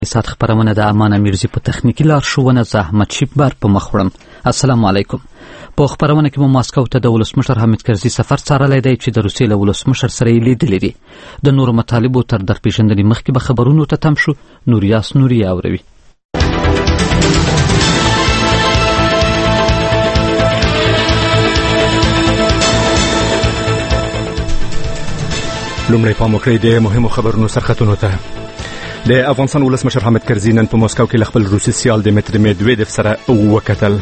سات خبرونه د امان امیرزی په تخنیکی لارښوونه زحمت شیب بار په مخ وړم. السلام علیکم. په خبرونه کې مو ماسکو ته د ولسمشر حامد کرزي سفر څارلی دی چې د روسیې له ولسمشر سره یې لیدلی دي. د نورو مطالبو تر درپېژندنې مخکې به خبرونو ته تم شو. نوریاس نوري اوروي. لومړی پام وکړئ د مهمو خبرونو سرخطونو ته. د افغانستان ولسمشر حامد کرزي نن په مسکو کې خپل روسي سیال دیمیتری میدویدف سره وکتل.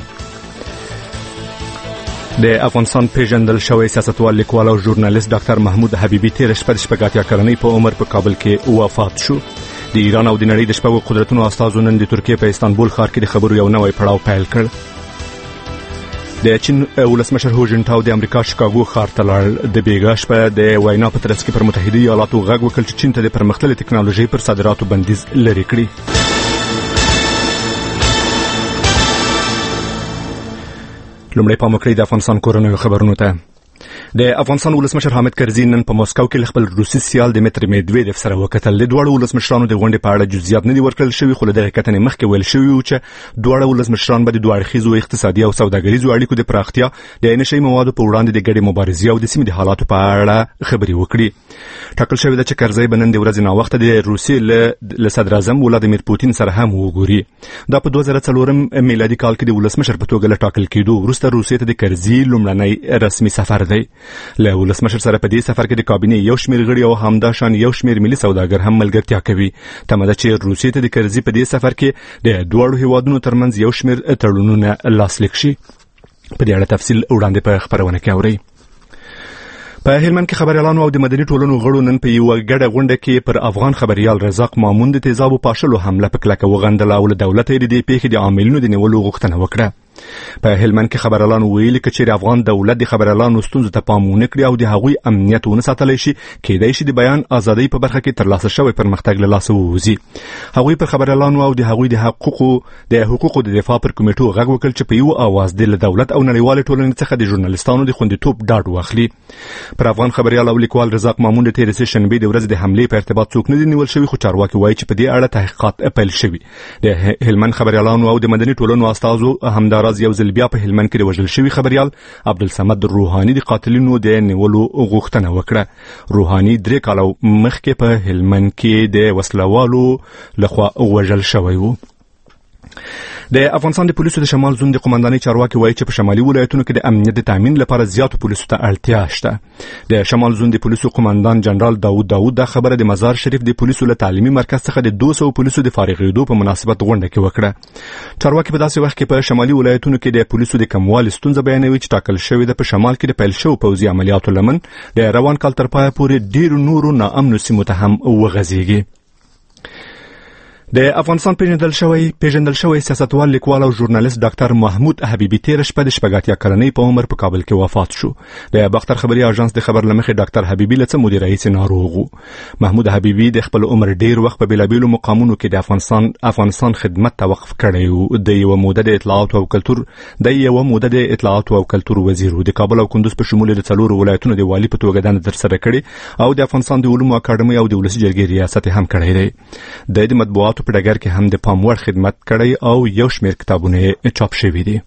د افغانستان پیژندل شوی سیاستوال، لیکوال او ژورنالیست ډاکټر محمود حبیبي تیر شپه د 80 کلنۍ په عمر په کابل کې وفات شو. د ایران او د نړۍ د شپږو قدرتونو استازو نن د ترکیې په استانبول ښار کې د خبرو یو نوی پړاو پیل کړ. د چین ولسمشر هو جنټاو د امریکا شیکاګو ښار ته لاړ. د بیګا شپه د وینا په ترڅ کې پر متحده ایالاتو غږ وکړ چې چین ته د پرمختللې ټکنالوژي پر صادراتو بندیز لري کړي. لومړی پام وکړئ د افغانستان کورنیو خبرونو ته. د افغانستان ولسمشر حامد کرزي نن په مسکو کې خپل روسي سیال دیمیتری میدویدف سره وکتل. د دوه ولسمشرانو د غونډې په اړه جزئیات نه دي ورکړل شوي، خو له دغه کتنې مخکې ویل شوي و چې دوه ولسمشران به د دوه اړخیزو اقتصادي او سوداګریزو اړیکو د پراختیا، د نشي موادو په وړاندې د ګډې مبارزې او د سیمې د حالاتو په اړه خبرې وکړي. ټاکل شوی ده چې کرزي به نن د ورځې ناوخته د روسیې له صدر اعظم ولادیمیر پوتین سره هم وګوري. دا په 2004 میلادي کال کې د ولسمشر په توګه له ټاکل کېدو وروسته روسیې ته د کرزي لومړنی رسمي سفر دی. له ولسمشر سره په دې سفر کې د کابینې یو شمېر غړي او همداشان یو شمېر ملي سوداګر هم ملګرتیا کوي. تمه ده چې روسیې ته د کرزي په دې سفر کې د دوه هیوادونو ترمنځ یو شمېر تړونونه لاسلیک شي. په دې اړه تفصیل وړاندې په خبرونه کې اورئ. په هلمند کې خبريالانو او د مدني ټولنو غړو نن په یو ګډه غونډه کې پر افغان خبريال رزاق مامون د تیزابو پاشلو حمله په کلکه وغندله او له دولت یې د دې پیښې د عاملینو د نیولو غوښتنه وکړه. په هلمند کې خبريالانو ویلي چې افغان دولت د خبريالانو ستونزو ته پام ونه کړي او د هغوی امنیت ونه ساتلی شي، کېدای شي د بیان ازادۍ په برخه کې ترلاسه شوی پرمختګ له لاسه ووځي. هغوی پر خبريالانو او د هغوی د حقوقو د دفاع پر کمیټو غږ وکړ چې په یو आवाज د دولت او نړیوال ټولنې څخه د ژورنالیستانو د خوندیتوب ډاډ واخلي. پر افغان خبريال او لیکوال رزاق مامون د تیر شنبه د ورځې د حمله په ارتباط څوک نه دی نیول شوی، خو چارواکي وایي چې په دې اړه تحقیقات پیل شوي. د هلمند خبريالانو او د مدني ټولنو استازو همداراز یو ځل بیا په هلمند کې د وژل شوي خبريال عبدالصمد روحاني د قاتلینو د نیولو غوښتنه وکړه. روحاني 3 کال مخکې په هلمند کې د وسلوالو لخوا وژل شوی و. د افغانستان د پولیسو د شمال زون د قومندانۍ چارواکي وایي چې په شمالي ولایتونو کې د امنیت د تامین لپاره زیاتو پولیسو ته اړتیا شته. د شمال زون د پولیسو قومندان جنرال داوود دا خبره د مزار شریف د پولیسو له تعلیمي مرکز څخه د 200 پولیسو د فارغېدو په مناسبت غونډه کې وکړه. چارواکي په داسې وخت کې په شمالي ولایتونو کې د پولیسو د کموالي ستونزه بیانوي چې ټاکل شوې ده په شمال کې د پیل شوو پوځي عملیاتو لمن د روان کال تر پایه پورې ډېرو نورو ناامنو سیمو ته هم وغځېږي. د افغانستان پیژندل شوی سیاستوال، لیکوال او ژورنالیست ډاکټر محمود حبیبي تیر شپه د 80 کلنۍ په عمر په کابل کې وفات شو. د باختر خبري اژانس د خبر لمخې ډاکټر حبیبي له څه موده راهیسې ناروغ و. محمود حبیبي د خپل عمر ډیر وخت په بیلابیلو مقامونو کې د افغانستان خدمت ته وقف کړی و. د یو موده د اطلاعات او کلتور وزیر و. د کابل او کندوز په شمول د 4 ولایتونو د والی په توګه دنده ترسره کړې او د افغانستان د علومو اکاډمۍ او د ولسي جرګې ریاست هم کړی دی. د مطبوعات په ډګر کې هم د پام وړ خدمت کړی او یو شمېر کتابونه چاپ شوي دي.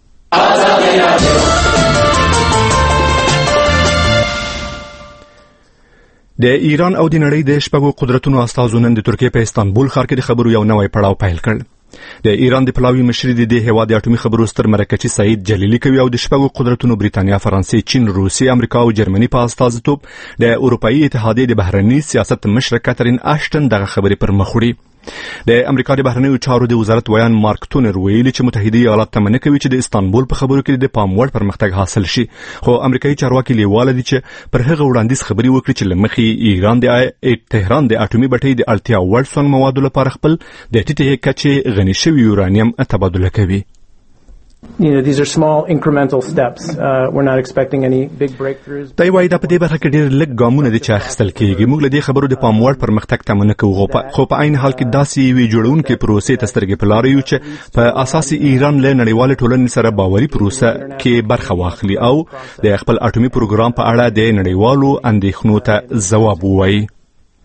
د ایران او د نړۍ د شپږو قدرتونو استازو نن د ترکیې په استانبول ښار کې د خبرو یو نوی پړاو پیل کړ. د ایران د پلاوی مشر د هیواد د اټومي خبرو ستر مرکچی سعید جلیلی کوي او د شپږو قدرتونو بریتانیا، فرانسې، چین، روسیې، امریکا او جرمني په استازیتوب د اروپאי اتحادیې د بهرنی سیاست مشر کاترین اشټن دغه خبرې پر مخ وړي. د امریکا د بهرنیو چارو د وزارت ویان مارک تونر ویلي چې متحده ایالات تمنه کوي چې د استانبول په خبرو کې د پام وړ پرمختګ حاصل شي، خو امریکایي چارواکي لیواله دي چې پر هغه وړاندیز خبري وکړي چې لمخې ایران د تهران د اټومي بټۍ د اړتیا وړ سون موادو لپاره خپل د ټیټه کچې غني شوی یورانیم تبادله کوي. These are small incremental steps. We're not expecting any big breakthroughs. دا وایي دا په دې برخه کې ډېر لږ ګامونه دي چې اخیستل کېږي. موږ له دې خبرو د پام وړ پرمختګ تمنه کوو، خو په عین حال کې داسې یوې جوړونکې پروسې ته سترګې په لاره یو چې په اساس ایران له نړیوالې ټولنې سره باوري پروسه کې برخه واخلي او د خپل اټومي پروګرام په اړه د نړیوالو اندېښنو ته ځواب ووایي.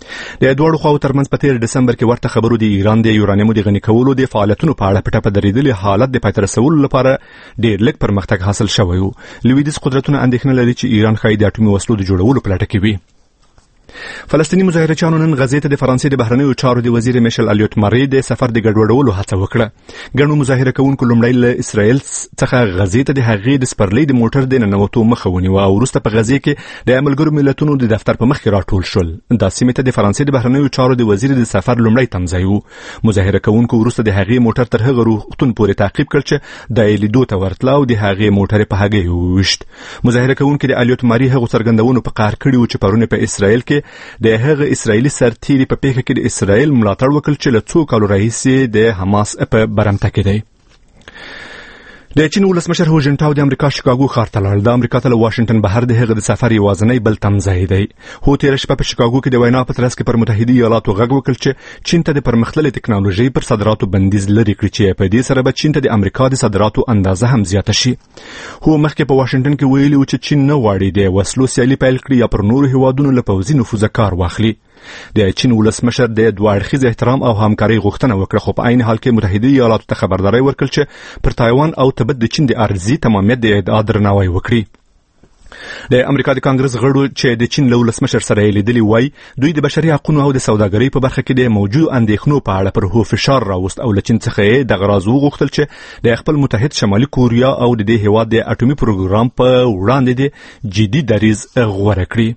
د دوړو خواو ترمنځ په 13 دسمبر کې ورته خبرو د ایران د یورانیمو د غني کولو د فعالیتونو په اړه پټه پدریدلې حالت د پاتې رسولو لپاره ډېر لږ پرمختګ حاصل شوی و. لویدیځ قدرتونه اندېښنه لري چې ایران ښایي د اټومي وسلو د جوړولو په لټه کې وي. فلسطینی مظاهرچیانو نن غزې ته د فرانسې د بهرنیو چارو د وزیر میشل الیوت ماری د سفر د ګډوډولو هڅه وکړه. ګڼو مظاهره کوونکو لومړی له اسرائیل څخه غزې ته د هغې د سپرلۍ د موټر د ننوتو مخه ونیوه او وروسته په غزې کې د ملګرو ملتونو د دفتر په مخ کې راټول شول. دا سیمه ته د فرانسې د بهرنیو چارو د وزیر د سفر لومړی تمځای و. مظاهره کوونکو وروسته د هغې موټر تر هغه روغتون پورې تعقیب کړ چې د لیدو ته ورتله او د هغې موټر په هغې وویشت. مظاهره کوونکو د الیوت ماری هغه څرګندونو په قهر کړي و چې پرونه په اسرائیل کې د هغه اسرائیلی سرتیري په پیښه کې د اسرائیل ملاتړ وکړ چې له څو کالو راهیسې د حماس په برمته کې دی. د چین ولسمشر هو جنټاو د امریکا شیکاګو ښار ته لاړ. د امریکا ته له واشنگټن بهر د هغه د سفر یوازینی بل تمځای دی. هو تېره شپه په شیکاګو کې د وینا په ترڅ کې پر متحده ایالاتو غږ وکړ چې چین ته د پرمختللې ټکنالوژي پر صادراتو بندیز لري کړی چې په دې سره به چین ته د امریکا د صادراتو اندازه هم زیاته شي. هو مخکې په واشنگټن کې ویلي و چې چین نه غواړي د وسلو سیالي پیل کړي یا پر نورو هیوادونو له پوځي نفوذ کار واخلي. د چین ولسمشر د دوه اړخیز احترام او همکاري غوښتنه وکړه، خو په عین حال کې متحده ایالاتو ته خبرداري ورکړه چې پر تایوان او تبت د چین د ارضي تمامیت د ادعا درناوی وکړي. د امریکا د کانګرس غړو چې د چین له ولسمشر سره لیدلي وای، دوی د بشري حقوقو او د سوداګرۍ په برخه کې د موجود اندېښنو په اړه پر هو فشار راوست او له چین څخه د غراض وغوښتل چې د خپل متحد شمالي کوریا او د دې هیواد د اټومي پروګرام په وړاندې د جدي دریځ غوړه کړي.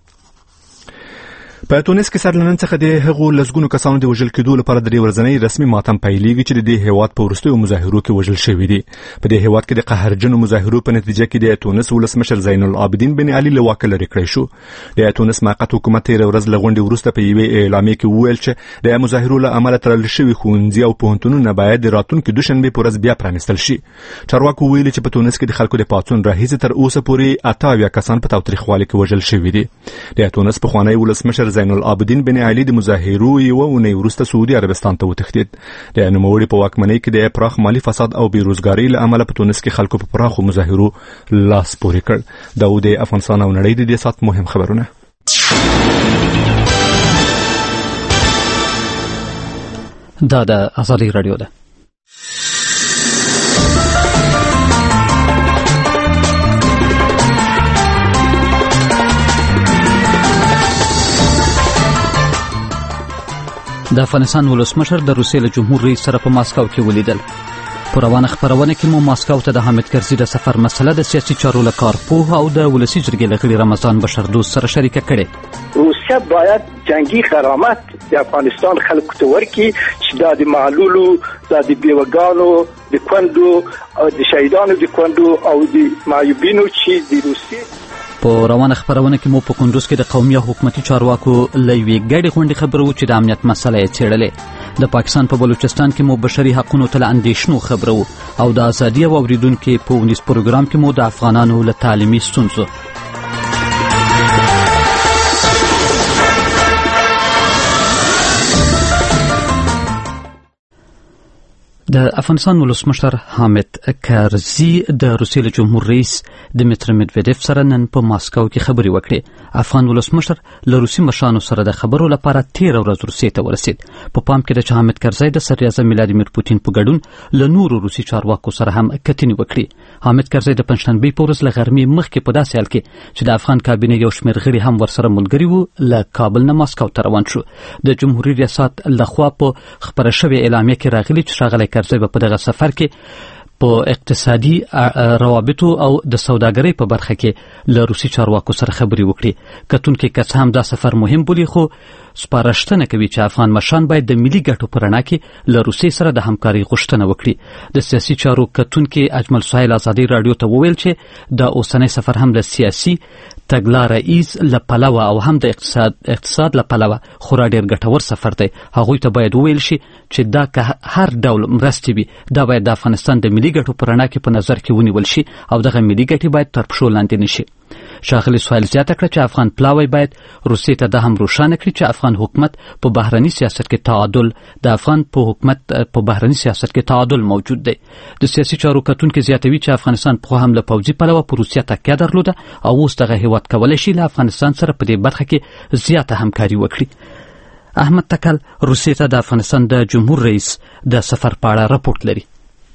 په تونس کې سر لنن څخه د هغو لسګونو کسانو د وژل کېدو لپاره د ورځنی رسمي ماتم پیلېږي چې د دې هیواد په وروستیو مظاهرو کې وژل شوي دي. په دې هیواد کې د قهرجنو مظاهرو په نتیجه کې د تونس ولسمشر زین العابدین بن علي له واکه لرې کړی شو. د تونس موقت حکومت تېره ورځ له غونډې وروسته په یوې اعلامیه کې وویل چې د مظاهرو له امله تړل شوي ښوونځي او پوهنتونونه باید د راتلونکي دوشنبې په ورځ بیا پرانیستل شي. چارواکو ویلي چې په تونس کې د خلکو د پاڅون راهیسې تر اوسه پورې 88 کسان په تاوتریخوالي کې وژل شوي دي. د تونس پخوانی ولسمشر زین العابدین بن علي د مظاهرو یو اونۍ وروسته سعودي عربستان ته وتښتید. د نوموړي په واکمنۍ کې د پراخ مالي فساد او بیروزګارۍ له امله په تونس کې خلکو په پراخو مظاهرو لاس پورې کړ. دا د افغانستان او نړۍ د دې سات مهم خبرونه. دا د ازادي رادیو ده. د افغانستان ولسمشر د روسیې له جمهور رئیس سره په ماسکو کې ولیدل. په روانه خبرونه کې مو ماسکو ته د حامد کرزي د سفر مسله د سیاسي چارو له کارپوه او د ولسي جرګې له غړي رمضان بشردوست سره شریکه کړې. روسیه باید جنگي غرامت د افغانستان خلکو ته ورکړي چې دا د معلولو، دا د بیوګانو، د کونډو او د شهیدانو د کونډو او د معیوبینو چې د روسیې په روانه خبرونه کې مو په کندوز کې د قومي او حکومتي چارواکو له یوې ګډې غونډې خبرو چې د امنیت مسله یې څېړلې. د پاکستان په بلوچستان کې مو بشري حقونو ته له اندېښنو خبرو او د ازادي او اوریدونکو په ونیس پروګرام کې مو د افغانانو له تعلیمي ستونزو. د افغانستان ولسمشر حامد کرزي د روسیې له جمهور رئیس دمیتری مدویدیف سره نن په ماسکو کې خبرې وکړې. افغان ولسمشر له روسي مشرانو سره د خبرو لپاره 13 ورځې روسیې ته ورسید. په پام کې ده چې حامد کرزي د صدر اعظم ولادیمیر پوتین په ګډون له نورو روسي چارواکو سره هم کتنې وکړې. حامد کرزي د پنځشنبې په ورځ له غرمې مخکې په داسې حال کې چې د افغان کابینې یو شمېر غړي هم ورسره ملګري وو له کابل نه ماسکو ته روان شو. د جمهوریت ریاست لخوا په خبره شوې اعلامیه کې راغلي چې ښاغلی کرزي په دغه سفر کې په اقتصادي روابطو او د سوداګرۍ په برخه کې له روسي چارواکو سره خبرې وکړي. کتونکي کس هم دا سفر مهم بولي، خو سپارښتنه کوي چې افغان مشران باید د ملي ګټو په رڼا کې له روسیې سره د همکارۍ غوښتنه وکړي. د سیاسي چارو کتونکي اجمل سهیل ازادي رادیو ته وویل چې د اوسنۍ سفر هم له سیاسي تګلاره ایز له پلوه او هم د اقتصاد له پلوه خورا ډېر ګټور سفر دی. هغوی ته باید وویل شي چې دا که هر ډول مرستې وي، دا باید د افغانستان د ملي ګټو په رڼا کې په نظر کې ونیول شي او دغه ملي ګټې باید تر پښو لاندې نشي. ښاغلي سهیل زیاته کړه چې افغان پلاوی باید روسیې ته دا هم روښانه کړي چې افغان حکومت په بهرني سیاست کې تعادل د افغان په حکومت په بهرني سیاست کې تعادل موجود دی. د سیاسي چارو کتونکي زیاتوي چې افغانستان په هم له پوځي پلوه په روسیه تکیه درلوده او اوس دغه هیواد کولی شي له افغانستان سره په دې برخه کې زیاته همکاري وکړي. احمد تکل روسیې ته د افغانستان د جمهور رئیس د سفر په اړه راپورټ لري.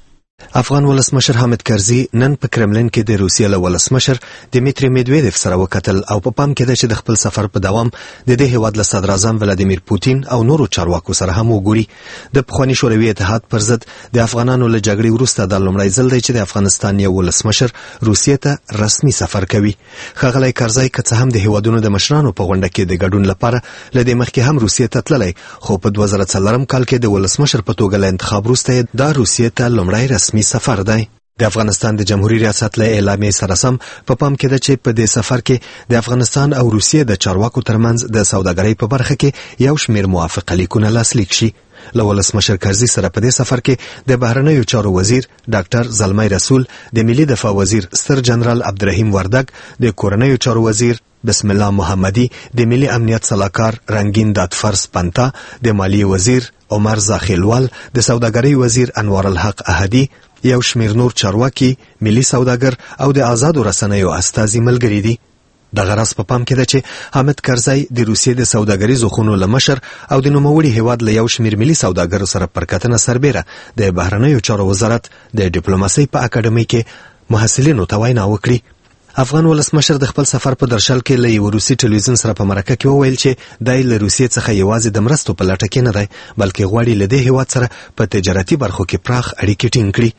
افغان ولسمشر حامد کرزي نن په کرملین کې د روسیې له ولسمشر دمیتری میدویدف سره وکتل او په پام کې ده چې د خپل سفر په دوام د دې هیواد له صدر اعظم ولادیمیر پوتین او نورو چارواکو سره هم وګوري. د پخواني شوروي اتحاد پر ضد د افغانانو له جګړې وروسته د لومړی ځل دی چې د افغانستان یو ولسمشر روسیې ته رسمي سفر کوي. ښاغلی کرزي که څه هم د هیوادونو د مشرانو په غونډه کې د ګډون لپاره له دې مخکې هم روسیې ته تللی، خو په 2004 کال کې د ولسمشر په توګه له انتخاب وروسته دا روسیې ته لومړی رسمي سفر دی. د افغانستان د جمهوریت ریاست له اعلامیې سره سم په پام کې ده چې په دې سفر کې د افغانستان او روسیې د چارواکو ترمنځ د سوداګرۍ په برخه کې یو شمېر موافقه لیکونه لاسلیک شي. له ولسمشر کرزي سره په دې سفر کې د بهرنیو چارو وزیر ډاکټر زلمی رسول، د ملي دفاع وزیر ستر جنرال عبدالرحیم وردګ، د کورنیو چارو وزیر بسم الله محمدي، د ملي امنیت صلاحکار رنگین دادفرس پنتا، د مالیې وزیر عمر زاخیلوال، د سوداګرۍ وزیر انوار الحق احدي، یو شمېر نور چارواکي، ملي سوداګر او د آزادو رسنیو استازي ملګري دي. دغه راز په پام کې ده چې حامد کرزي د روسیې د سوداګریزو خونو له مشر او د نوموړي هیواد له یو شمېر ملي سوداګرو سره پر کتنه سربیره د بهرنیو چارو وزارت د ډیپلوماسۍ په اکاډمۍ کې محصلینو ته وینا وکړي. افغان ولسمشر د خپل سفر په درشل کې له یو روسي ټلویزیون سره په مرکه کې وویل چې دای له روسیې څخه یوازې د مرستو په لټه کې نه دی، بلکې غواړي له دې هیواد سره په تجارتي برخو کې پراخ اړیکې ټینګ کړي.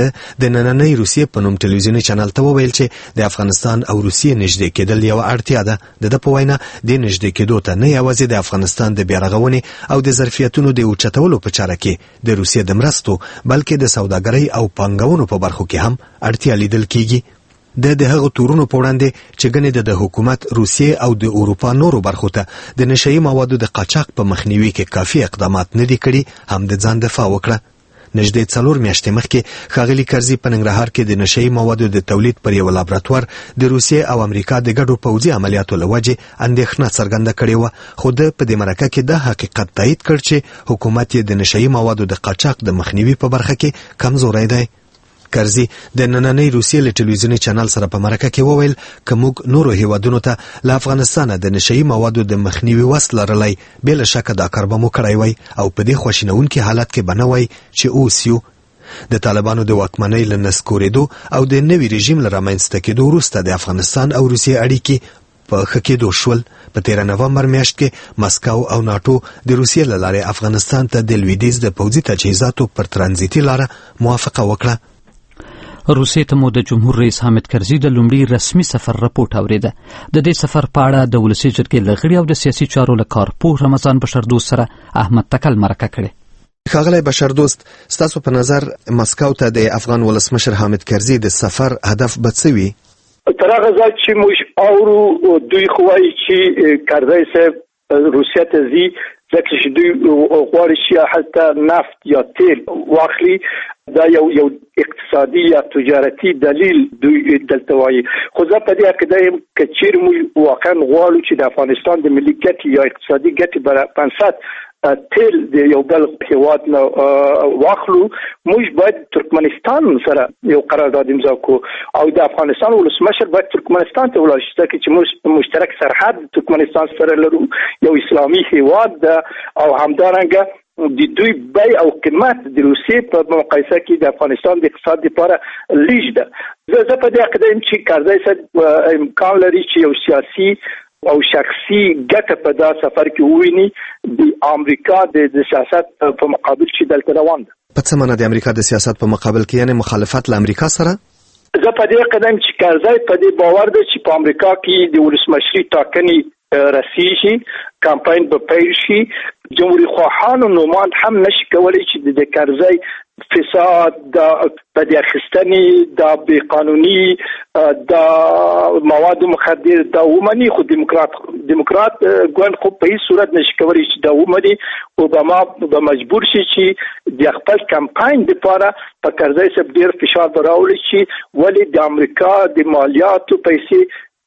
د نننۍ روسیې په نوم ټلویزیوني چینل ته وویل چې د افغانستان او روسیې نږدې کېدل یو اړتیا ده. د په وینا د نږدې کېدو ته نه یوازې د افغانستان د بیارغونې او د ظرفیتونو د اوچتولو په چاره کې د روسیې د مرستو، بلکې د سوداګرۍ او پانګونو په برخو کې هم اړتیا لیدل کېږي. د هغو تورونو په وړاندې چې ګنې د حکومت روسیې او د اروپا نورو برخو ته د نشهیي موادو د قاچاق په مخنیوي کې کافي اقدامات نه دي کړي، هم د ځان دفاع وکړه. نږدې 4 میاشتې مخکې ښاغلي کرزي په ننګرهار کې د نشهیي موادو د تولید پر یو لابراتوار د روسیې او امریکا د ګډو پوځي عملیاتو له وجې اندېښنه څرګنده کړې وه، خو د په دې مرکه کې دا حقیقت تایید کړ چې حکومت یې د نشهیي موادو د قاچاق د مخنیوي په برخه کې کمزوری دی. کرزي د نننۍ روسیې له ټلویزیوني چینل سره په مرکه کې وویل که موږ نورو هیوادونو ته له افغانستانه د نشهیي موادو د مخنیوي وس لرلی، بې له شکه دا کار به مو کړی وی او په دې خواشینونکي حالت کې به نه وی چې اوس یو. د طالبانو د واکمنۍ له نسکورېدو او د نوي رژیم له رامنځته کېدو وروسته د افغانستان او روسیې اړیکې په ښه کېدو شول. په 13 نومبر میاشت کې مسکو او ناټو د روسیې له لارې افغانستان ته د لویدیځ د پوځي تجهیزاتو پر ترانزیتي لاره موافقه وکړه. روسیې ته مو د جمهور رئیس حامد کرزي د لومړي رسمي سفر راپورټ اوریده. د دې سفر په اړه د ولسي جرګې له غړي او د سیاسي چارو له کارپوه رمضان بشردوست سره احمد تکل مرکه کړې. ښاغلی بشردوست، ستاسو په نظر مسکو ته د افغان ولسمشر حامد کرزي د سفر هدف به څه وي؟ تر هغه ځای چې موږ اورو دوی خو وایي چې کرزي صاحب روسیې ته ځي ځکه چې دوی غواړي چې هلته نفت یا تیل واخلي. دا یو اقتصادي یا تجارتي دلیل دوی دلته وایي. خو زه په دې عقیده یم که چیرې موږ واقعا غواړو چې د افغانستان د ملي ګټې یا اقتصادي ګټې بنسټ تیل د یو بل هیواد نه واخلو، موږ باید ترکمنستان سره یو قرارداد امضا کړو او د افغانستان ولسمشر باید ترکمنستان ته ولاړ شي ځکه چې موږ مشترک سرحد ترکمنستان سره لرو، یو اسلامي هیواد ده او همدارنګه د دوی بیه او قیمت د روسیې په مقایسه کې د افغانستان د اقتصاد لپاره لیج ده. زه په دې عقیده یم چې کرزي صاحب امکان لري چې یو سیاسي او شخصي ګټه په دا سفر کې وویني د امریکا د سیاست په مقابل چې دلته روان ده. په څه معنی د امریکا د سیاست په مقابل کې، یعنی مخالفت له امریکا سره؟ زه په دې عقیده یم چې کرزي په دې باور ده چې په امریکا کې د ولسمشري ټاکنې رسیږي، کمپاین به پیل شي. جمهوریت خواهانو نومان هم نشي کولی چې د کرزي فساد، د بدی اخیستنې، د بې قانوني، د مواد مخدر دا ومني. خو دیموکرات ګوند خو په هیڅ صورت نشي کولی چې دا ومني. اوباما به مجبور شي چې د خپل کمپاین لپاره په کرزي صاحب ډېر فشار راوړي چې ولې د امریکا د مالیاتو پیسې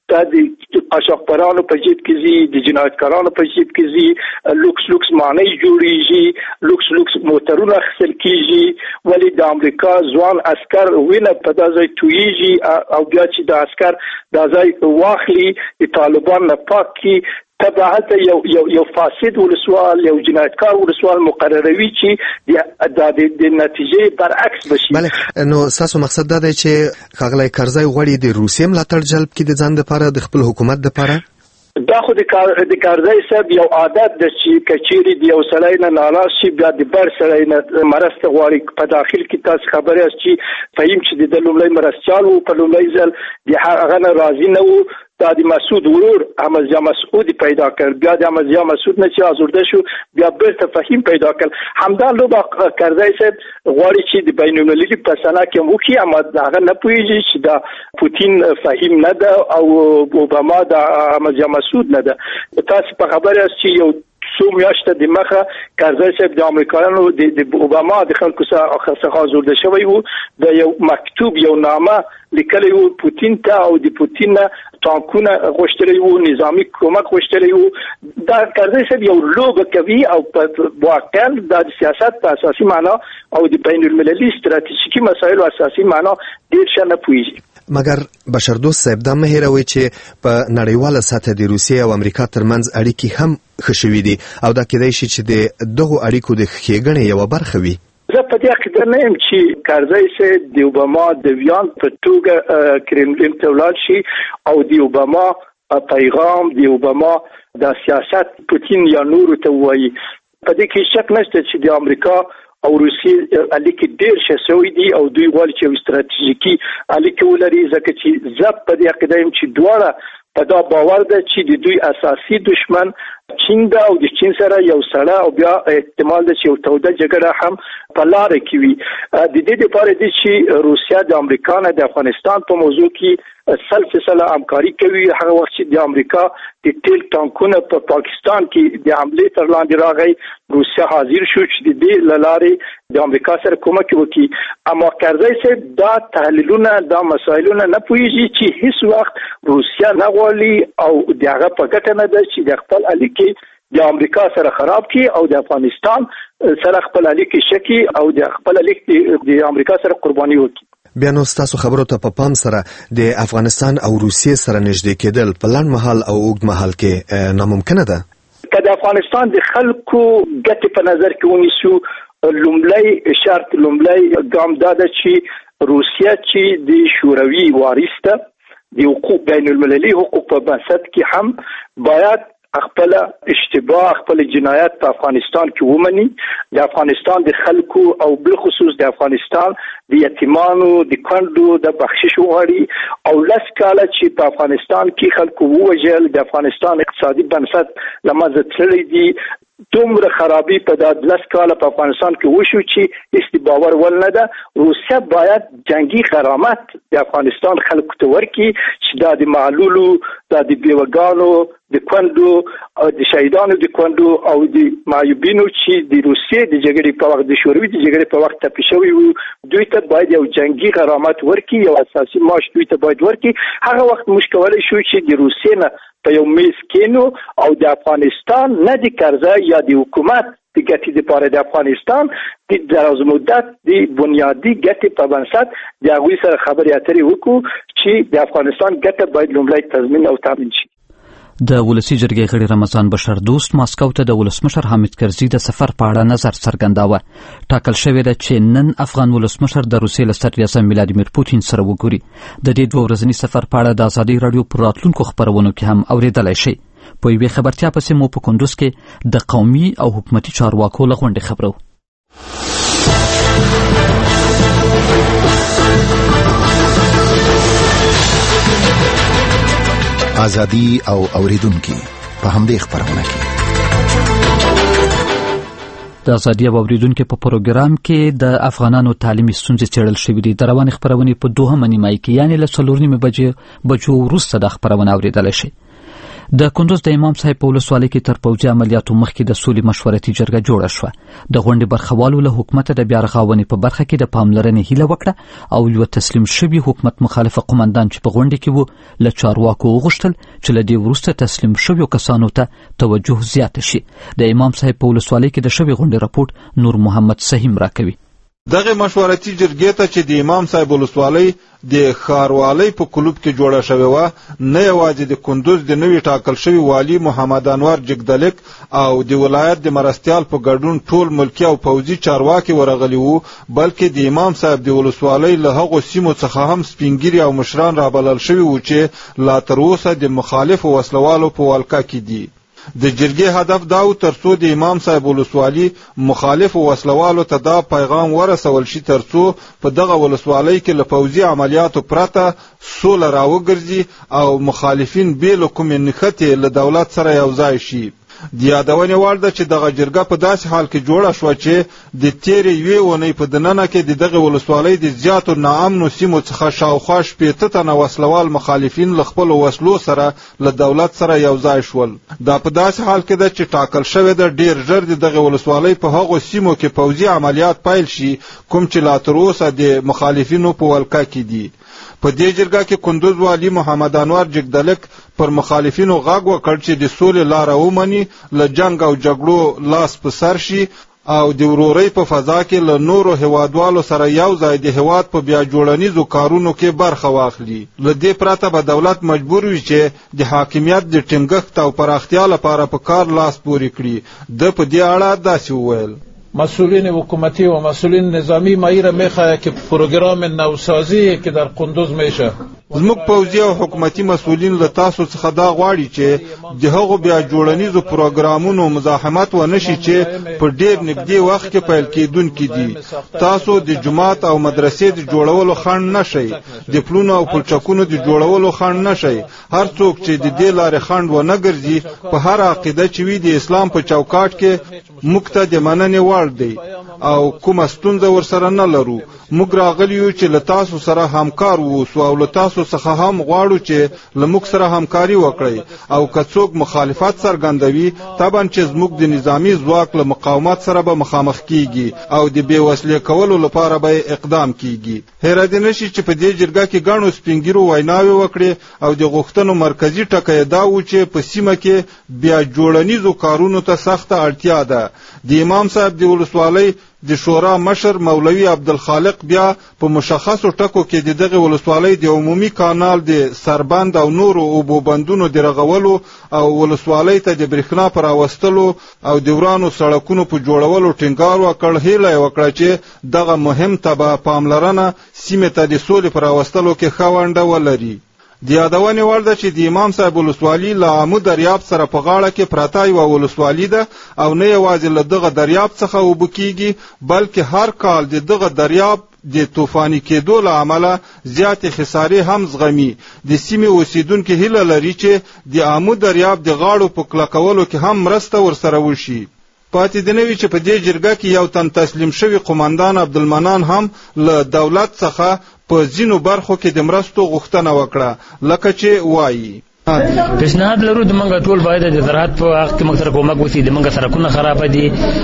دا د قاچاقبرانو په جیب کې زی، د جنایتکارانو په جیب کې زی، لوکس معنی جوړیږي، لوکس موټرونه اخیستل کیږي، ولی د امریکا ځوان عسكر وینه په داسې تویږي او بیا چې د عسكر د ځای واخلي د طالبان نه پاک کی تبعات یو فاسد ولسوال، یو جنایتکار ولسوال مقرروي چې د نتیجې برعکس بشي. بله، نو تاسو مقصد دا دی چې ښاغلی کرزی غواړي د روسیې ملاتړ جلب کړي د ځان لپاره، د خپل حکومت لپاره؟ دا خو د کارزی صاحب یو عادت ده چې کچيري د یو سړی نه ناراض شي بیا د بر سړی نه مرسته غواړي. په داخل کې تاسو خبرې یاست چې فهیم چې د لومړی مرستيال وو، په لومړی ځل د هغه نه راضي نه وو، دا د مسعود ورور احمد ضیا مسعود پیدا کړ، بیا د احمد ضیا مسعود نه چې آزرده شو بیا بیرته فهیم پیدا کړ. همدا لوبه کارزی صاحب غواړي چې د بین المللي په سنا کې وکړي، اما هغه نه پوهیږي چې دا پوتین فهیم نه ده او اوباما د احمد ضیا مسعود نه ده. تاسو په خبره یاست چې یو څو میاشته د مخه کارزی صاحب د امریکایانو د اوباما د خلکو څخه آزرده شوی وو، د یو مکتوب یو نامه لیکلی وو پوتین ته او د پوتین ټانکونه غوښتلی وو، نظامی کومک غوښتلی وو. دا کارزی صاحب یو لوبه کوي او په واقعا د سیاست په اساسي معنا او د بین المللي ستراتیژیکي مسایلو اساسي معنا ډیر ښه نه پوهیږي. مګر بشردوست صاحب دا مه هیروئ چې په نړیواله سطح د روسیې او امریکا ترمنځ اړیکې هم ښه شوي دي او دا کېدای شي چې د دغو اړیکو د ښېګڼې یوه برخه وي. زه په دې عقیده نه یم چې کارزی صاحب د اوباما د ویان په توګه کرملین ته ولاړ شي او د اوباما پیغام د اوباما د سیاست پوتین یا نورو ته وایي. په دې کې شک نشته چې د امریکا او روسیې اړیکې ډېر ښه شوي دي او دوی غواړي چې یو ستراتیژیکي اړیکې ولري، ځکه چې زه په دې عقیده یم چې دواړه په دا باور ده چې د دوی اساسي دشمن چین ده او د چین سره یو سړه او بیا احتمال ده چې یو توده جګړه هم په لاره کې وي. د دې لپاره دي چې روسیا د امریکا نه د افغانستان په موضوع کې 100% همکاري کوي. هغه وخت چې د امریکا د تیل ټانکونه په پاکستان کې د حمله تر لاندې راغی، روسیا حاضر شو چې د دې لارې د امریکا سره کومک وکړي. اما کارزی صاحب دا تحلیلونه دا مسایلونه نه پوهیږي چې هیڅ وخت روسیا نه غواړي او دغه په ګټه نه ده چې د خپل اړیکې د امریکا سره خراب کی او د افغانستان سره خپل اړیکې شکی او د خپل اړیکې د امریکا سره قرباني وکړي. بیا نو ستاسو خبرو ته په پام سره د افغانستان او روسیې سره نږدې کېدل په لنډ مهال او اوږد مهال کې ناممکنه ده. که د افغانستان د خلکو ګټې په نظر کې ونیسو، لومړی شرط لومړی ګام دا ده چې روسیا چې د شوروي وارث ده، د حقوق بین المللي حقوق په بنسټ کې هم باید خپل اشتباه خپل جنایت په افغانستان کې ومني. د افغانستان د خلکو او بالخصوص د افغانستان د یتیمانو د کندو د بخشش وغواړي او لس کاله چې په افغانستان کې خلکو ووژل، د افغانستان اقتصادي بنسټ له منځه تللی دي، دومره خرابي په د لس کاله په افغانستان کې وشو چې هیڅ باور ول نه ده. روسیا باید جنگي غرامت د افغانستان خلکو ته ورکړي چې دا د معلولو، دا د بیوګانو د کندو او د شهیدانو د کندو او د معیوبینو چې د روسیې د جګړې په وخت د شوروي د جګړې په وخت تپي شوي وو، دوی ته باید یو جنگي غرامت ورکړي، یو اساسي معاش دوی ته باید ورکړي. هغه وخت موږ کولی شو چې د روسیې نه په یو میز کېنو او د افغانستان نه د کارزی یا د حکومت د ګټې لپاره د افغانستان د دراز مدت د بنیادي ګټې په بنسټ د هغوی سره خبرې اترې وکړو چې د افغانستان ګټه باید لومړی تضمین او تامین شي. د ولسی جرګې غړي رمضان بشردوست ماسکو ته د ولسمشر حامد کرزي د سفر په اړه نظر څرګنداوه. ټاکل شوې ده چې نن افغان ولسمشر د روسیې له صدر اعظم ولادیمیر پوتین سره وګوري. د دې دوه ورځني سفر په اړه د ازادي راډیو پر راتلونکو خبرونو کې هم اوریدلای شئ. په یوې خبرتیا پسې مو په کندوز کې د قومي او حکومتي چارواکو له غونډې خبرو. ازادي او اوریدونکو په همدې خبرونه کې د ازادي او اوریدونکو په پروګرام کې د افغانانو تعلیمي ستونزې څېړل شوې دي. د روانې خبرونې په دوهمه نیمایي کې یعنې له 4:30 بجو وروسته د خبرونه اوریدلی شئ. د کندوز د امام صاحب په ولسوالۍ کې تر پوځي عملیاتو مخکې د سولې مشورتي جرګه جوړه شوه. د غونډې برخوالو له حکومت د بیا رغونې په برخه کې د پاملرنې هیله وکړه او یو تسلیم شوی حکومت مخالف قومندان چې په غونډې کې وو له چارواکو وغوښتل چې له دې وروسته تسلیم شویو کسانو ته توجه زیاته شي. د امام صاحب په ولسوالۍ کې د شوی غونډې راپورټ نور محمد سهیم راکوي. دغه مشورتي جرګې ته چې د امام صاحب ولسوالۍ د ښاروالۍ په کلوب کې جوړه شوې وه، نه یوازې د کندوز د نوي ټاکل شوي والي محمد انور جګدلک او د ولایت د مرستیال په ګډون ټول ملکي او پوځي چارواکي ورغلي وو، بلکې د امام صاحب د ولسوالۍ له هغو سیمو څخه هم سپینګیري او مشران رابلل شوي وو چې لا تر اوسه د مخالفو وسلوالو په ولکه کې دي. د جرګې هدف دا و ترڅو د امام صاحب ولسوالي مخالفو وسلوالو ته دا پیغام ورسول شي ترڅو په دغه ولسوالۍ کې له پوځي عملیاتو پرته سوله راوګرځي او مخالفین بې له کومې نښتې له دولت سره یو ځای شي. د یادونې وړ ده چې دغه جرګه په داسې حال کې جوړه شوه چې د تیرې یوې اونۍ په دننه کې د دغه ولسوالۍ د زیاتو ناامنو سیمو څخه شاوخوا 60 تنه وسلوال مخالفین له خپلو وسلو سره له دولت سره یو ځای شول. دا په داسې حال کې ده چې ټاکل شوې ده ډیر ژر د دغه ولسوالۍ په هغو سیمو کې پوځي عملیات پیل شي کوم چې لا تر اوسه د مخالفینو په ولکه کې دي. په دې جرګه کې کندوز والي محمد انور جګدلک پر مخالفینو غږ وکړ چې د سولې لاره ومني، له جنگ او جګړو لاس په سر شي او د ورورۍ په فضا کې له نورو هیوادوالو سره یو ځای د هیواد په بیا جوړنیزو کارونو کې برخه واخلي. له دې پرته به دولت مجبور وي چې د حاکمیت د ټینګښت او پراختیا لپاره په کار لاس پورې کړي. د په دې اړه داسې وویل: مسئولین حکومتی و مسئولین نظامی مایره میخواه که پروگرام نوسازی که در قندوز میشه. زموږ پوځي او حکومتي مسؤلین له تاسو څخه دا غواړي چې د هغو بیا جوړنیزو پروګرامونو مزاحمت ونه شي چې په ډېر نږدې وخت کې پیل کېدونکي دي. تاسو د جومات او مدرسې د جوړولو خنډ نه شئ، د پلونو او پلچکونو د جوړولو خنډ نه شئ. هر څوک چې د دې لارې خنډ ونه ګرځي په هر عقیده چې وي د اسلام په چوکاټ کې موږ ته د مننې وړ دی او کومه ستونزه ورسره نه لرو. موږ راغلي یو چې له تاسو سره همکار ووسو او له تاسو څخه هم غواړو چې له موږ سره همکاري وکړئ او که څوک مخالفت څرګندوي طبعا چې زموږ د نظامی ځواک له مقاومت سره به مخامخ کیږي او د بې وسلې کولو لپاره به اقدام کیږي. هېرېد نشي چې په دې جرګه کې ګڼو سپینګیرو ویناوې وکړې او د غوښتنو مرکزي ټکی دا و چې په سیمه کې بیا جوړنیزو کارونو ته سخته اړتیا ده. د امام صاحب د ولسوالۍ د شورا مشر مولوي عبدالخالق بیا په مشخصو ټکو کې د دغه ولسوالۍ د عمومي کانال د سربند او نورو اوبو بندونو د رغولو او ولسوالۍ ته د برېښنا پر راوستلو او د ورانو سړکونو په جوړولو ټینګار وکړ. هیله یې وکړه چې دغه مهم ته به پاملرنه سیمې ته د سولې پر راوستلو کې ښه ونډه ولري. د یادونې وړ ده چې د امام صاحب ولسوالي له عمو دریاب سره په غاړه کې پراته یوه ولسوالي ده او نه یوازې له دغه دریاب څخه اوبه کیږي بلکې هر کال د دغه دریاب د طوفاني کېدو له امله زیاتې خسارې هم زغمي. د سیمې اوسیدونکي هیله لري چې د عمو دریاب د غاړو په کلکولو کې هم مرسته ورسره وشي. پاتې د نوي چې په دې جرګه کې یو تن تسلیم شوی قومندان عبدالمنان هم له دولت څخه په ځینو برخو کې د مرستو غوښتنه وکړه، لکه چې وایي: پیشنهاد لرو د منګه ټول باید د زراعت په وخت کې موږ سره کومک وسی. د منګه سرکونه خراب دي،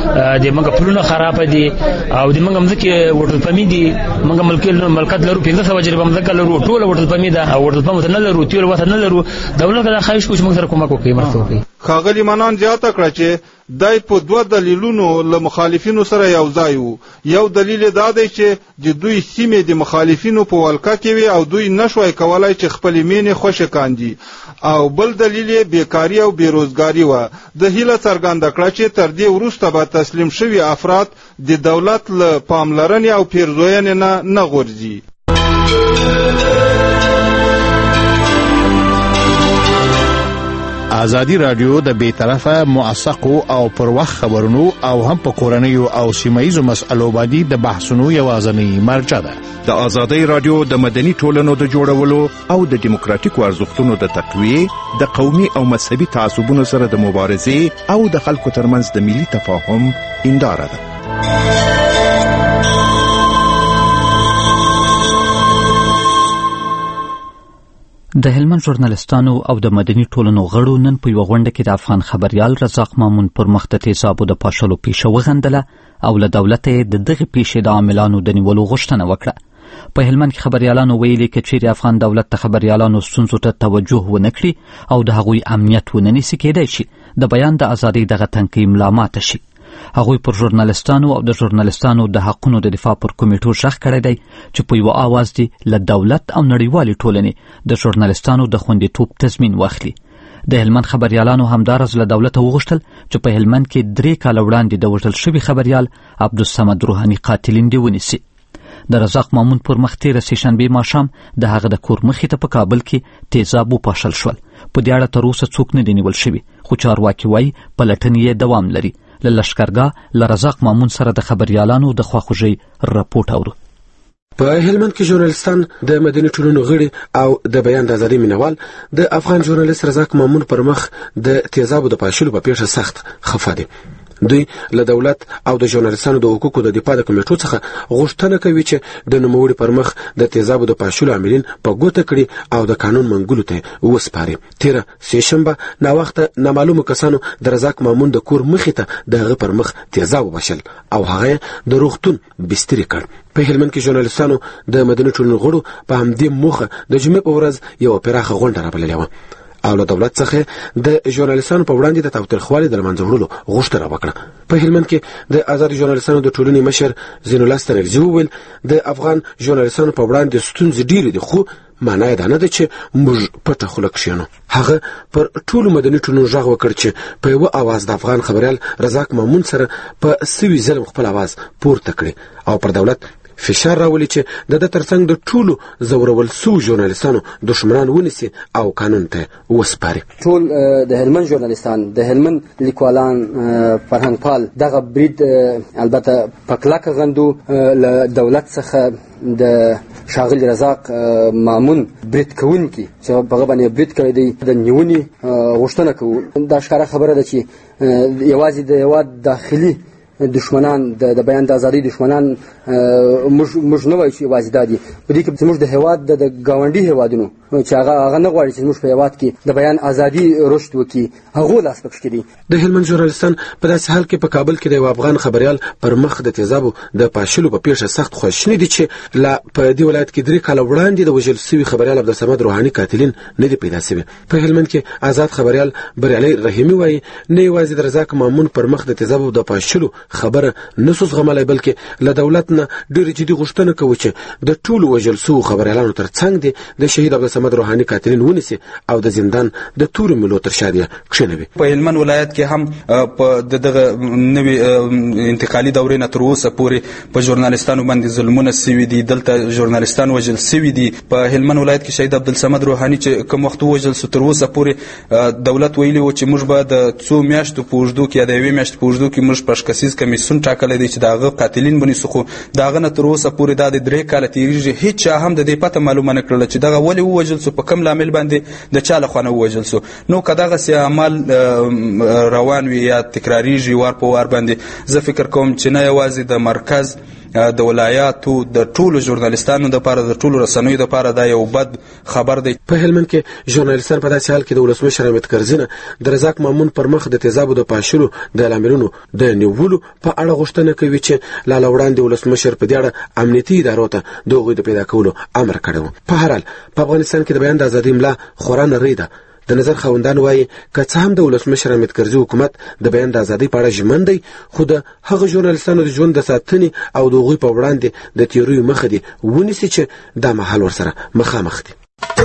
د منګه پلونه خراب دي او د منګه مځکه وټل پمی دي. منګه ملکات لرو 1500 جریبه مځکه لرو، ټول وټل پمی ده او وټل پم نه لرو، تیل وته نه لرو. دولت دا خواهش کوي چې موږ سره کومک وکړي، مرسته وکړي. ښاغلي منان زیاته کړه چې دای په دوه دلیلونو له مخالفینو سره یو ځای وو. یو دلیل دا دی چې د دوی سیمې د مخالفینو په ولکه کې وي او دوی نشوای کولای چې خپلې مینې خوشې کاندي، او بل دلیل یې بیکاري او بیروزګاري وه. د هیله څرګنده کړه چې تر دې وروسته به تسلیم شوي افراد د دولت له پاملرنې او پیرزوینې نه غورځي. ازادي رادیو د بیطرفه موثقو او پر وخت خبرونو او هم په کورنیو او سیمایي مسألو باندې د بحثونو یوازنی مرجع ده. د ازادي رادیو د مدني ټولنو د جوړولو او د دیموکراتیکو ارزښتونو د تقویه، د قومي او مذهبي تعصبونو سره د مبارزې او د خلکو ترمنځ د ملي تفاهم هنداره ده. د هلمند ژورنالستانو او د مدني ټولنو غړو نن په یوه غونډه کې د افغان خبریال رزاق مامون پر مخ د تیزابو د پاشلو پیښه وغندله او له دولته یې د دغې پیښې د عاملانو د نیولو غوښتنه وکړه. په هلمند کې خبریالانو ویلي که چیرې افغان دولت د خبریالانو ستونزو ته توجه ونه کړي او د هغوی امنیت ونه نیسي، کېدای شي د بیان د ازادۍ دغه تنکۍ ملا ماته شي. هغوی پر ژورنالستانو او د ژورنالستانو د حقونو د دفاع پر کمیټو غږ کړی دی چې په یوه آواز دي له دولت او نړیوالې ټولنې د ژورنالستانو د خوندیتوب تضمین واخلي. د هلمند خبریالانو همدارز له دولته وغوښتل چې په هلمند کې 3 کاله وړاندې د وژل شوي خبریال عبدالصمد روحاني قاتلین دې ونیسي. د رزاق مامون پر مخ تېره سهشنبې ماښام د هغه د کور مخې ته په کابل کې تیزاب وپاشل شول. په دې اړه تر اوسه څوک نه دي نیول شوي، خو چارواکي وایي پلټنې یې دوام لري. له لښکرګاه له رزاق مامون سره د خبریالانو د خواخوږۍ رپورټ اورو. په هلمند کې ژورنالستان د مدني ټولنو غړي او د بیان د ازادۍ مینوال د افغان ژورنالیست رزاق مامون پر مخ د تیزابو د پاشلو په پیښه سخت خفه دي. دوی له دولت او د ژورنالستانو د حقوقو د دفاع د کمیټو څخه غوښتنه کوي چې د نوموړي پر مخ د تیزابو د پاشلو عاملین په ګوته کړي او د قانون منګولو ته وسپاري. تېره سهشنبه ناوخته نامعلومو کسانو د رزاق مامون د کور مخې ته د هغه پر مخ تیزاب وباشل او هغه د روغتون بسترې کړ. په هلمند کې ژورنالستانو د مدني ټولنو غړو په همدې موخه د جمعې په ورځ یوه پراخه غونډه رابللې وه او له دولت څخه د ژورنالستانو په وړاندې د تاوتریخوالي د له منځه وړلو غوښتنه وکړه. په هلمند کې د آزادو ژورنالستانو د ټولنې مشر زین الله سترګزي وویل د افغان ژورنالستانو په وړاندې ستونزې ډېرې دي، خو معنا یې دا نه ده چې موږ پټه خوله کښېنو. هغه پر ټولو مدني ټولنو غږ وکړ چې په یوه اواز د افغان خبریال رزاق مامون سره په سوي ظلم خپل اواز پورته کړي او پر دولت فشار راولي چې د ترڅنګ د ټولو زورول سو ژورنالستانو دشمنان ونیسي او قانون ته وسپاري. ټول د هلمند ژورنالستان، د هلمند لیکوالان، فرهنګ پال دغه برید البته په کلکه غندو. له دولت څخه د ښاغلي رزاق مامون برید کوونکي چې په هغه باندې برید کړی دی د نیونې غوښتنه کوو. دا ښکاره خبره ده چې یوازې د هېواد داخلي دشمنان د بیان د ازادۍ دشمنان موږ نه وایو چې یوازې دا دي، په دې کې زموږ د هېواد د ګاونډي هېوادونو چې هغه نه غواړي چې زموږ په هېواد کې د بیان ازادي رشد وکړي، هغو لاس پکښ کې دي. د هلمند ژورنالستان په داسې حال کې په کابل کې د یو افغان خبریال پر مخ د تیزابو د پاشلو په پیښه سخت خواشیني دي چې لا په دې ولایت کې 3 کاله وړاندې د وژل شوي خبریال عبدالصمد روحاني قاتلین نه دي پیدا شوي. په هلمند کې آزاد خبریال بریالي رحیمي وایي نه یوازې د رزاق مامون پر مخ د تیزابو د پاشلو خبره نسوس غملای، بلکې له دولت نه ډېر جدي غوښتنه کوي چې د ټولو وژل شوو خبریالانو تر څنګ دي د شهید عبدالصمد روحاني قاتلین ونیسي او د زندان د تورو ملو تر شا دې کښېنوي. په هلمند ولایت کې هم په دغه نوې انتقالي دورې نه تر اوسه پورې په ژورنالستانو باندې ظلمونه سوي دي، دلته ژورنالستان وژل سوي دي. په هلمند ولایت کې شهید عبدالصمد روحاني چې کوم وخت وژل سو تر اوسه پورې دولت ویلي و چې موږ به د 2 میاشتو په اوږدو کې یا د 1 میاشتې په اوږدو کې موږ پشکسیز کمیسیون ټاکلی دی چې د هغه قاتلین ونیسو، خو د هغه نه تر اوسه پورې دا د 3 کاله تېرېږي. هېڅ چا هم د دې پته معلومه نه کړله چې دغه ولې ووژل سو، په کوم لامل باندې د چا له خوا نه ووژل سو. نو که دغسې اعمال روان وي یا تکراریږي وار په وار باندې، زه فکر کوم چې نه یوازې د مرکز د ولایاتو د ټولو ژورنالستانو دپاره د ټولو رسنیو دپاره دا یو بد خبر دی. په هلمند کې ژورنالستان په داسې حال کې د ولسمشر حامد کرزي نه د رزاق مامون پر مخ د تیزابو د پاشلو د لاملونو د نیولو په اړه غوښتنه کوي چې لا وړاندې ولسمشر په دې اړه امنیتي ادارو ته د هغوی د پیدا کولو امر کړی و. په هر حال په افغانستان کې د بیان د ازادۍ ملا خورا نری ده. د نظر خاوندان وایي که څه هم د ولسمشر حامد کرزي حکومت د بیان د ازادۍ په اړه ژمن دی، خو د هغه ژورنالستانو د ژوند د ساتنې او د هغوی په وړاندې د تیریو مخه دي ونیسي چې دا مهال ورسره مخامخ دي.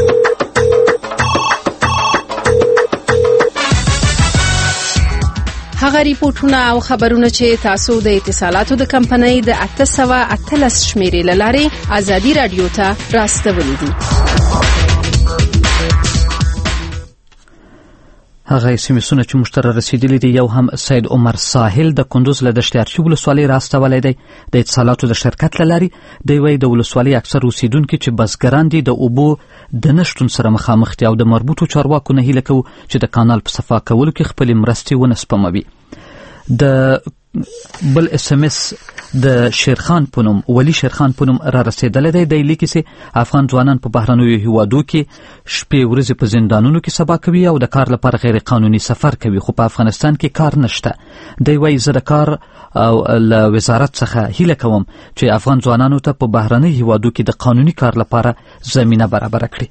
هغه ریپورتونه او خبرونه چې تاسو د اتصالاتو د کمپنۍ د 813 شمیرې له لارې ازادي رادیو ته راستولي دي. هغه سیمسونه چې موږ ته رسیدلي دي، یو هم سید عمر ساحل د کندوز له دشت ارچي ولسوالۍ راستولی دی. د اتصالاتو د شرکت له لارې دی وایي د ولسوالۍ اکثر اوسیدونکي چې بزګران دي د اوبو د نشتون سره مخامخ دي او د مربوطو چارواکو نه هیله کوو چې د کانال په صفا کولو کې خپلې مرستې ونه سپموي. د بل SMS د شیرخان په نوم ولی شیرخان په نوم را رسېدلی دی. دی لیکي چې افغان ځوانان په بهرنیو هیوادو کې شپې ورځې په زندانونو کې سبا کوي او د کار لپاره غیر قانوني سفر کوي، خو په افغانستان کې کار نشته. دی وایي زه د کار او له وزارت څخه هیله کوم چې افغان ځوانانو ته په بهرنیو هیوادو کې د قانوني کار لپاره زمینه برابره کړي.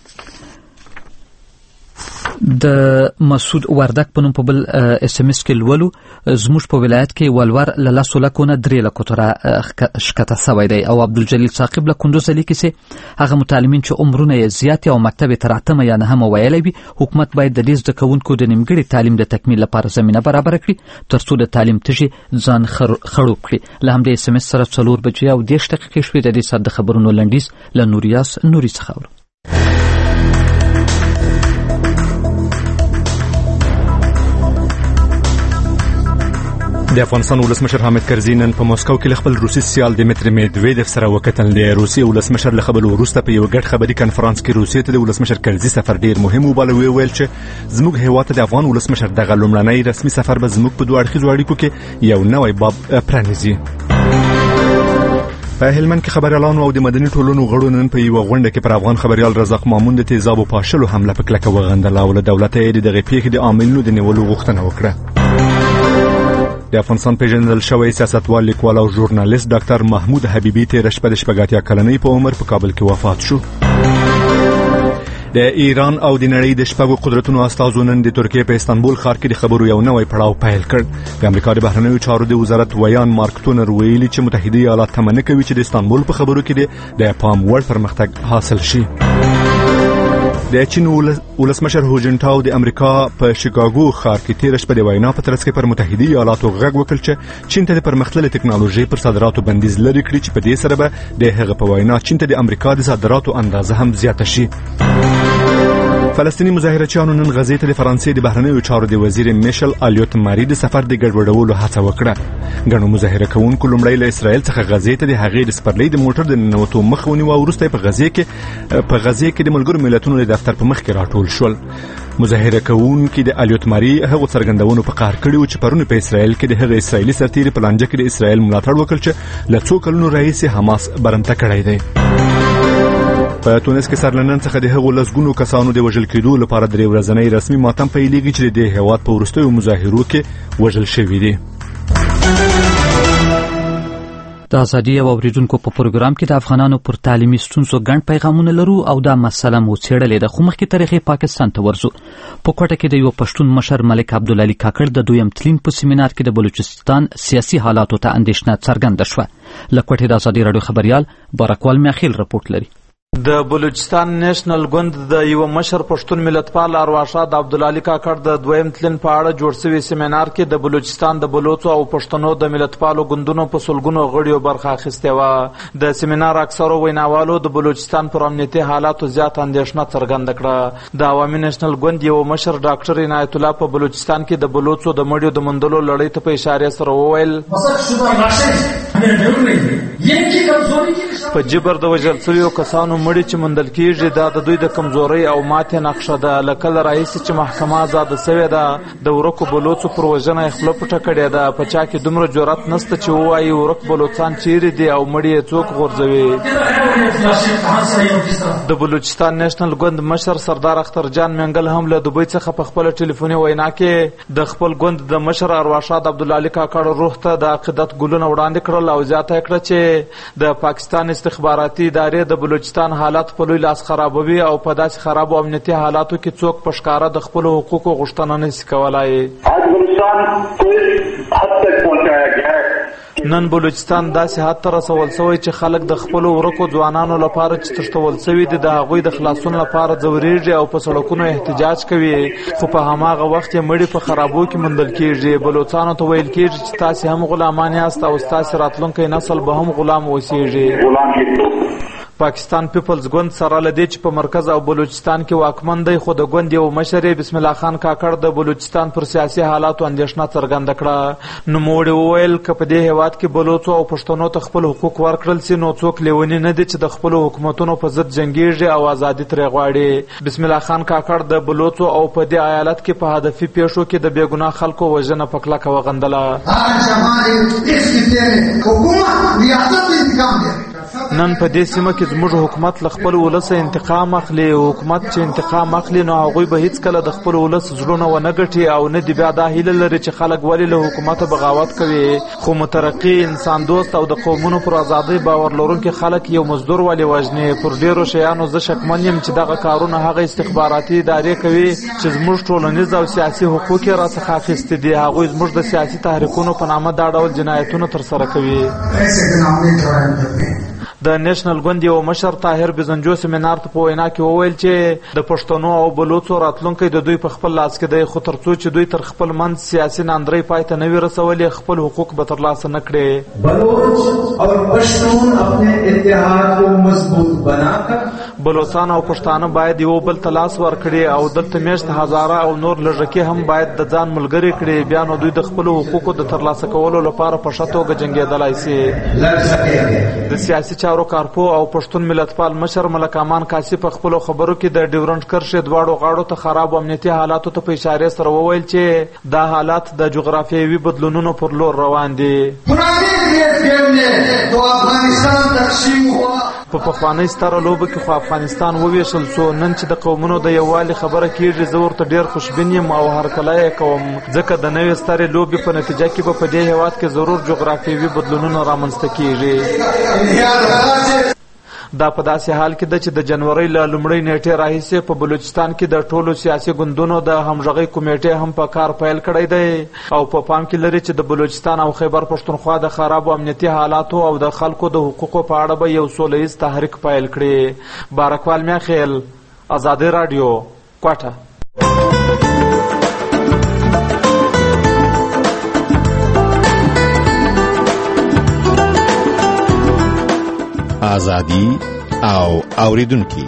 د مسعود وردک په نوم په بل SMS کې لولو زموږ په ولایت کې ولور له 10 لکو نه 3 لکو تر ښکته سوی دی. او عبدالجلیل ثاقب له کندوز لیکي چې هغه متعلمین چې عمرونه یې زیات او مکتب تر 8 یا 9 ویلی وي، حکومت باید د دې زده کوونکو د نیمګړي تعلیم د تکمیل لپاره زمینه برابره کړي ترڅو د تعلیم تږي ځان خړوب کړي. له همدې SMS سره 4 بجې او 10 دقیقې شوې. د دې ساعت د خبرونو لنډیز له نوریاس نوري څخه اورو. د افغانستان ولسمشر حامد کرزي نن په مسکو کې خپل روسي سیال دیمیتری میدویدف سره وکتل. د روسي ولسمشر له خبرو وروسته په یو ګډ خبري کانفرنس کې روسي ته د ولسمشر کرزي سفر ډیر مهم وباله. ویل چې زموږ هیواد ته د افغان ولسمشر دغه لومړنی رسمي سفر به زموږ په دوه اړخیزو اړیکو کې یو نوی باب پرانیزي. په هلمند کې خبريالانو او د مدني ټولنو غړو نن په یو غونډه کې پر افغان خبريال رزاق مامون د تیزابو پاشلو حمله په کلکه وغندله او له دولت یې دغه پیښې د عاملینو د نیولو غوښتنه وکړه. د افغانستان پیژندل شوی سیاستوال، لیکوال او ژورنالیست ډاکټر محمود حبیبي تیر شپه د 80 کلنۍ په عمر په کابل کې وفات شو. د ایران او د نړۍ د شپږو قدرتونو استازو نن د ترکیه په استانبول ښار کې د خبرو یو نوی پړاو پیل کړ. د امریکا د بهرنیو چارو د وزارت ویان مارک تونر ویلي چې متحده ایالات تمنه کوي چې د استانبول په خبرو کې د پام وړ پرمختګ حاصل شي. د چین ولسمشر هو جنټاو د امریکا په شیکاګو ښار کې تیر شپه د وینا په ترڅ کې پر متحده ایالاتو غږ وکړ چې چین ته د پرمختللې ټکنالوژي پر صادراتو بندیز لري کړی چې په دې سره به د هغه په وینا چین ته د امریکا د صادراتو اندازه هم زیاته شي. فلسطینی مظاهرچیانو نن غزې ته د فرانسې د بهرنیو چارو د وزیر میشل الیوت ماری د سفر د ګډوډولو هڅه وکړه. ګڼو مظاهره کوونکو لومړی له اسرائیل څخه غزې ته د هغې د سپرلۍ د موټر د ننوتو مخ ونیو او وروسته په غزې کې د ملګرو ملتونو د دفتر په مخ کې راټول شول. مظاهره کوونکي د الیوت ماری هغه څرګندونو په قهر کړي چې پرونه په اسرائیل کې د هغه اسرائیلي سرتیري په لانجه کې د اسرائیل ملاتړ وکړ چې له څو کلونو راهیسې حماس برمته کړی دی. په تونس کې سرلنن څخه د هغو لسګونو کسانو د وژل کېدو لپاره 3 ورځنی رسمي ماتم پیلېږي چې د هیواد په وروستیو مظاهرو کې وژل شوي دي. د ازادي او اوریدونکو په پروګرام کې د افغانانو پر تعلیمي ستونزو ګڼ پیغامونه لرو او دا مسله مو څېړلې ده. خو مخکې تاریخي پاکستان ته ورځو. په کوټه کې د یو پښتون مشر ملک عبدالعلي کاکړ د دویم تلین په سیمینار کې د بلوچستان سیاسي حالاتو ته اندېښنه څرګنده شوه. له کوټې د ازادي راډیو خبريال بارکوال میاخیل رپورټ لري. د بلوچستان نیشنل ګوند د یو مشر پښتون ملتپال ارواښاد عبدالعلي کاکړ د دویم تلین په اړه جوړ شوی سیمینار کې د بلوچستان د بلوچو او پښتنو د ملتپالو ګوندونو په سلګونو غړیو برخه اخیستې وه. د سیمینار اکثرو ویناوالو د بلوچستان پر امنیتي حالاتو زیات اندېښنه څرګنده کړه. د عوامي نیشنل ګوند یو مشر ډاکټر عنایت الله په بلوچستان کې د بلوچو د مړیو د موندلو لړۍ ته په اشاره سره وویل په جبر د وژل شویو کسانو مړي چې موندل کېږي دا د دوی د کمزورۍ او ماتې نقشه ده. له کله راهیسې چې محکمه آزاده شوې ده د ورکو بلوڅو پر وژنه یې خوله پټه کړې ده. په چا کې دومره جرأت نشته چې ووایي ورک بلوڅان چیرې دي او مړي یې څوک غورځوي. د بلوچستان نیشنل ګوند مشر سردار اخترجان منګل هم له دوبۍ څخه په خپله ټلیفوني وینا کې د خپل ګوند د مشر ارواښاد عبدالعلي کاکړ روح ته د عقیدت ګلونه وړاندې کړل او زیاته یې کړه چې د پاکستان استخباراتي ادارې د بلوچستان حالات په لوی لاس خرابوي او په داسې خرابو امنیتي حالاتو کې څوک په ښکاره د خپلو حقوقو غوښتنه نشي کولی. نن بلوچستان داسې حد ته رسول شوی چې خلک د خپلو ورکو ځوانانو لپاره چې تښتول شوي دي د هغوی د خلاصون لپاره ځورېږي او په سړکونو احتجاج کوي، خو په هماغه وخت یې مړي په خرابو کې موندل کېږي. بلوچانو ته ویل کېږي چې تاسې هم غلامان یاست او ستاسې راتلونکی نسل به هم غلام اوسېږي. پاکستان پیپلز ګوند سره لدی چې په مرکز او بلوچستان کې واکمن دی، خو د ګوند یو مشر بسم الله خان کاکړ د بلوچستان پر سیاسي حالاتو اندېښنه څرګنده کړه. نوموړي وویل که په دې هیواد کې بلوڅو او پښتنو ته خپل حقوق ورکړل سي نو څوک لیونی نه دي چې د خپلو حکومتونو په ضد جنګیږي او ازادي ترې غواړي. بسم الله خان کاکړ د بلوڅو او په دې ایالت کې په هدفي پیښو کې د بېګناه خلکو وژنه په کلکه وغندله. نن په دې سیمه کې زموږ حکومت له خپل ولس انتقام اخلي. حکومت چې انتقام اخلي نو هغوی به هیڅکله د خپل ولس زړونه ونه ګټي او نه د بیا دا هیله لري چې خلک ولې له حکومته بغاوت کوي. خو مترقي انسان دوست او د قومونو پر ازادۍ باور لرونکي خلک یو مزدور ولې وژني. پر ډیرو شیانو زه شکمن یم چې دغه کارونه هغه استخباراتي ادارې کوي چې زموږ ټولنیز او سیاسي حقوق یې راڅخه اخیستي دي. هغوی زموږ د سیاسي تحریکونو په نامه دا ډول جنایتونه ترسره کوي. د نېشنل ګوند یو مشر طاهر بزنجو سیمینار ته په وینا کې وویل چې د پښتنو او بلوڅو راتلونکی د دوی په خپل لاس کې دی، خو تر څو چې دوی تر خپل منځ سیاسي ناندرۍ پای ته نه وي رسولي خپل حقوق به ترلاسه نه کړي. بلوچ اور پشتون اپنے اتحاد کو مضبوط بنا کر بلوچستان او پښتانه باید یو بل ته لاس ورکړي او دلته میشت هزاره او نور لږکي هم باید د ځان ملګري کړي. بیا نو دوی د خپلو حقوقو د ترلاسه کولو لپاره په ښه توګه جنګېدلی سي. د سیاسي چارو کارپو او پښتون ملتپال مشر ملک امان کاسي په خپلو خبرو کې د ډیورنډ کرښې دواړو غاړو ته خراب امنیتي حالاتو ته په اشارې سره وویل چې دا حالات د جغرافیوي بدلونونو پر لور روان دي. په پخوانۍ ستره لوبه کې خو افغانستان وویشل سو. نن چې د قومونو د یووالي خبره کېږي زه ورته ډېر خوشبین یم او هرکلی یې کوم، ځکه د نوې سترې لوبې په نتیجه کې به په دې هېواد کې ضرور جغرافیوي بدلونونه رامنځته کېږي. دا په داسې حال کې ده چې د جنورۍ له لومړۍ نیټې راهیسې په بلوچستان کې د ټولو سیاسي ګوندونو د همغږۍ کمیټې هم په کار پیل کړی دی او په پام کې لري چې د بلوچستان او خیبر پښتونخوا د خرابو امنیتي حالاتو او د خلکو د حقوقو په اړه به یو سوله ییز تحریک پیل کړي. بارکوال میاخیل، ازادي راډیو، کوټه. ازادي او اوریدونکي.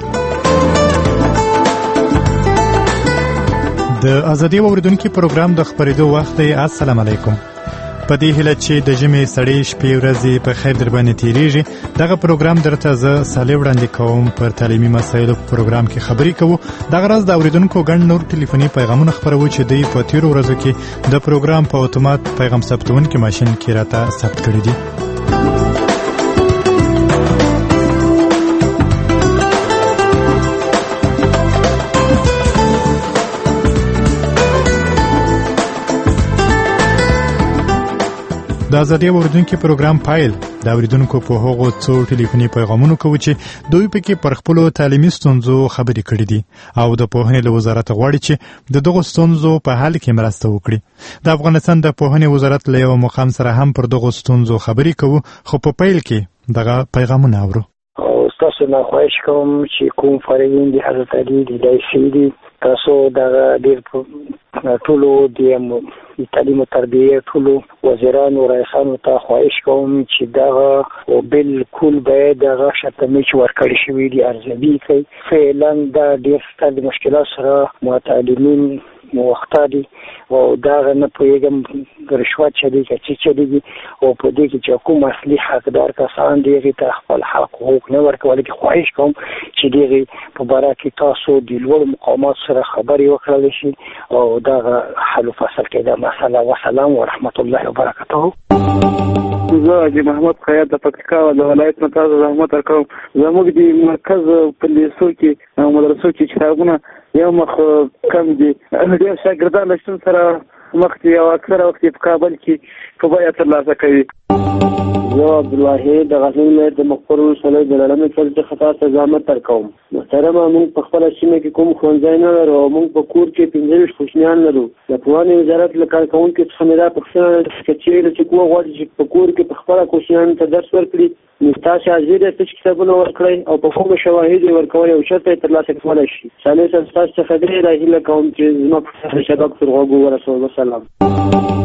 د ازادي اوریدونکي پروګرام د خبرېدو وخت دی. السلام علیکم. په دې هیله چې د ژمي سړې شپې ورځې په خیر در باندې تیریږي. دغه پروګرام درته زه صالح وړاندې کوم. پر تعلیمي مسایلو په پروګرام کې خبرې کوو. دغه ورځ د اوریدونکو ګڼ نور ټلیفوني پیغامونه خپروو چې دوی په تیرو ورځو کې د پروګرام په اتومات پیغام ثبتونکي ماشین کې راته ثبت کړي دي. د ازادي اوریدونکو پروګرام پایل د اوریدونکو په هغو څو ټلیفوني پیغامونو کوي چې دوی پکې پر خپل تعلیمي ستونزو خبرې کړې دي او د پوهنې له وزارت غواړي چې د دغو ستونزو په حل کې مرسته وکړي. د افغانستان د پوهنې وزارت له یو مقام سره هم پر دغو ستونزو خبرې کوو، خو په پیل کې دغه پیغامونه اورو. تاسو نه خواهش کوم چې کوم فارغین دي حضرت علي دي دایسي دي تاسو دغه ډېر ټولو د تعلیم او تربیه ټولو وزیرانو رئیسانو ته خواهش کوم چې دغه بالکل باید دغه شتمې چې ورکړی شوي دي ارزیابي کوي. فعلا دا ډېر ستر مشکلات سره متعلمین موخته دي او دغه نه پوهېږم رشوت چلېږي چې چلېږي او په دې کې چې کوم اصلي حقدار کسان دي هغې ته خپل حق حقوق نه ورکولی. خواهش کوم چې دغې په باره کې تاسو د لوړو مقامات سره خبرې وکړلی شي او دغه حل و فصل کې دا مسله. وسلام ورحمت الله وبرکاته. زه حاجي محمد خیاط د پکتیکا د ولایت نه تاسو زحمت ورکوم. زموږ د مرکز په لیسو کې او مدرسو کې کتابونه یو مخ کم دي. ډېر شاګردان له شتون سره مخ دي او اکثره وخت په کابل کې په بیه ترلاسه کوي. زه عبدالله د غزني ولایت د مقر ولسوالۍ د لړمې څخه خطا ته زحمت ورکوم. محترمه موږ په خپله سیمه کې کوم ښوونځی نه لرو او موږ په کور کې 15 کوچنیان لرو. د پوهنې وزارت له کارکوونکو څخه مې دا پوښتنه چې چیرې چې کوم غواړي چې په کور کې په خپله کوچنیانو ته درس ورکړي نو تاسو حاضر یاست چې کتابونه ورکړئ او په کومه شواهد یې ورکوئ او چېرته یې ترلاسه کولی شي. صالح صاحب ستاسو څخه ډېره هیله کوم چې زما په سبق تر غوږو ورسوئ. وسلام.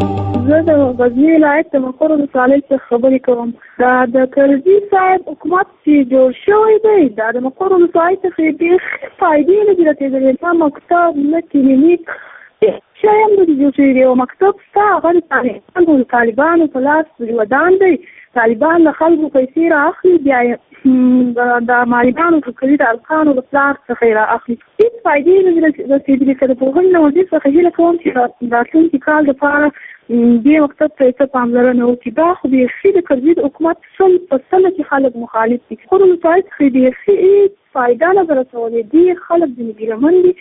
زه د غزني ولایت د مقر ولسوالۍ څخه خبرې کوم. دا د کرزي صاحب حکومت چې جوړ شوی دی دا د مقر ولسوالۍ څخه ډېر فایدې لري. رسېدلې نه مکتب نه کلینیک شی هم نه دي جوړ شوي دی. یو مکتب شته هغه د طالبانو په لاس ودان دی. طالبان له خلکو پیسې رااخلي بیا یې د مالګانو فکري د القانو د پلار څخه یې رااخلي. هېڅ فایدې نه دي رسېدلې. که د پوهنې نه وزیر څخه هیله کوم چې راتلونکي کال دپاره دې مکتب ته یې څه پاملرنه وکړي. دا خو بیخي د کرزي د حکومت په سمه کې خلک مخالف دي. خو د ولسوالۍ څخه بیخي هېڅ فایده نه ده رسولې. ډېر خلک ځینې ګیلمن دي.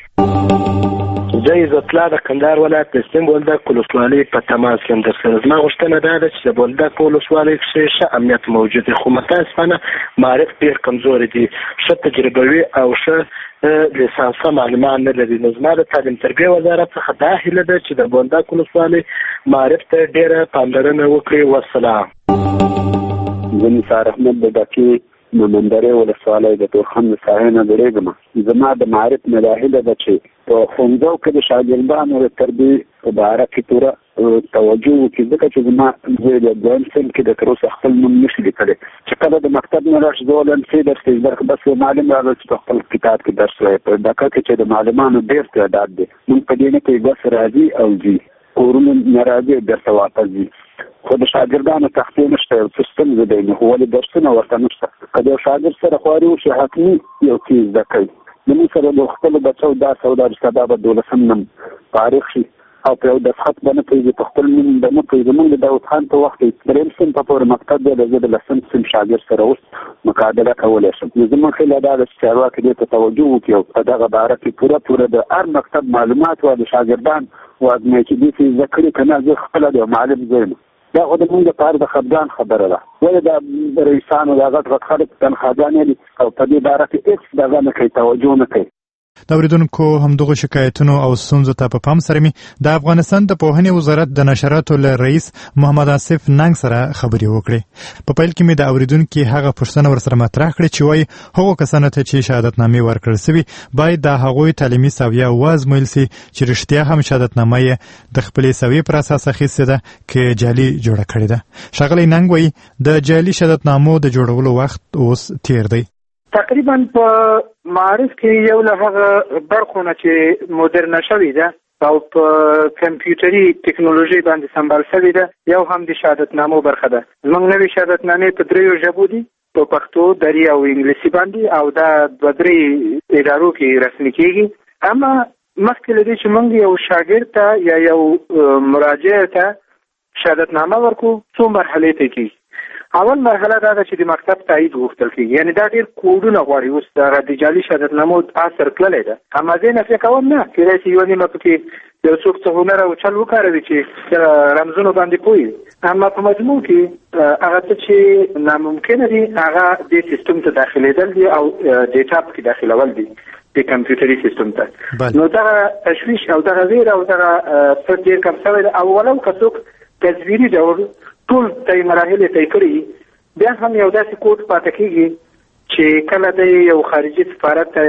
زه عزت الله د کندهار ولایت د سیم بولدک ولسوالۍ په تماس کې یم درسره. زما غوښتنه دا ده چې د بولدک ولسوالۍ کښې ښه امنیت موجود دی، خو متاسفانه معارف ډېر کمزوري دي، ښه تجربوي او ښه لیسانسه معلمان نه لري. نو زما د تعلیم تربیې وزارت څخه دا هیله ده چې د بولدک ولسوالۍ معارف ته ډېره پاملرنه وکړي. والسلام. زه نثار احمد د ډاکې ممندرې ولسوالۍ د تورخم د ساحې نه درېږم. زما د معارف نه دا هیله ده چې په ښوونځیو کې د شاګردانو د تربیې په باره کې پوره توجه وکړي، ځکه چې زما زوی د دویم صنف کې د تر اوسه خپل نوم نشي لیکلی. چې کله د مکتب نه راشي زه وایم څه درس کوي، بس یو معلم راغی چې په خپل کتاب کې درس وایي. په ډکه کې چې د معلمانو ډېر تعداد دی، موږ په دې نه کې بس راځي او ځي، کورونه نه راځي بېرته واپس ځي. خو د شاګردانو تختې نشته، یو سیستم زه دی نو ولې درسونه ورته نشته. که د یو شاګرد سره خواري وشي حتمي یو څه زده کوي. زموږ سره د خپلو بچو دا سودا چې دا به 12 نم فارغ شي او په یو دسخط به نه پوهېږي، په خپل نوم به نه پوهېږي. موږ د داود خان په وخت کې درېیم صنف پورې مکتب دی، زه د 10 صنف شاګرد سره اوس مقابله کولی شم. نو زموږ هیله دا ده چې چارواکي دې ته توجه وکړي او په دغه باره کې پوره د هر مکتب معلومات او د شاګردان وازمویي چې دې څه زده کړي که نه. زه خپله د یو معلم زوی یم. دا خو د موږ لپاره د خفګان خبره ده. ولې دا رئیسانو دا غټ خلک تنخواګانې دي او په دې باره کې هېڅ دغه نه کوي، توجه نه کوي. د اورېدونکو همدغو شکایتونو او ستونزو ته په پام سره مې د افغانستان د پوهنې وزارت د نشراتو له رئیس محمد آصف ننګ سره خبرې وکړې. په پیل کې مې د اورېدونکي هغه پوښتنه ورسره مطرح کړې چې وایي هغو کسانو ته چې شهادتنامې ورکړل سوي باید د هغوی تعلیمي سویه وازمویل سي چې رښتیا هم شهادتنامه یې د خپلې سویې پر اساس اخیستې ده که جعلي جوړه کړې ده. ښاغلی ننګ وایي د جعلي شهادتنامو د جوړولو وخت اوس تیر دی. تقریبا په معارف کې یو له هغه برخو نه چې مدرنه شوې ده او په کمپیوټري ټکنالوژي باندې سمبال شوې ده، یو هم د شهادتنامو برخه ده. زموږ نوې شهادتنامې په 3 ژبو دي، په پښتو، دري او انګلیسي باندې، او دا 2-3 ادارو کې رسمي کېږي. اما مخکې له دې چې موږ یو شاګرد ته یا یو مراجع ته شهادتنامه ورکو، څو مرحلې ته کېږي. اول مرحله دا ده چې د مکتب تایید غوښتل کېږي، یعنې دا ډېر کوډونه غواړي. اوس دغه د جعلي شهادتنامو اثر تللی ده. اما زه نفیه کوم نه، کېدای شي یوه نیمه پکې یو څوک څه هنر او چل وکاروي چې رمزونو باندې پوهېږي. اما په مجموع کې هغه څه چې ناممکنه دي هغه دې سیستم ته داخلېدل دي او ډیټا پکې داخلول دي د کمپیوټري سیستم ته. نو دغه تشویش او دغه ویره او دغه څه ډېر کم شوی ده. او ولو که څوک تصویري ډول ټول ته مراحل طی کړي، بیا هم یو داسې کوډ پاتې کېږي چې کله د یو خارجي سفارت ته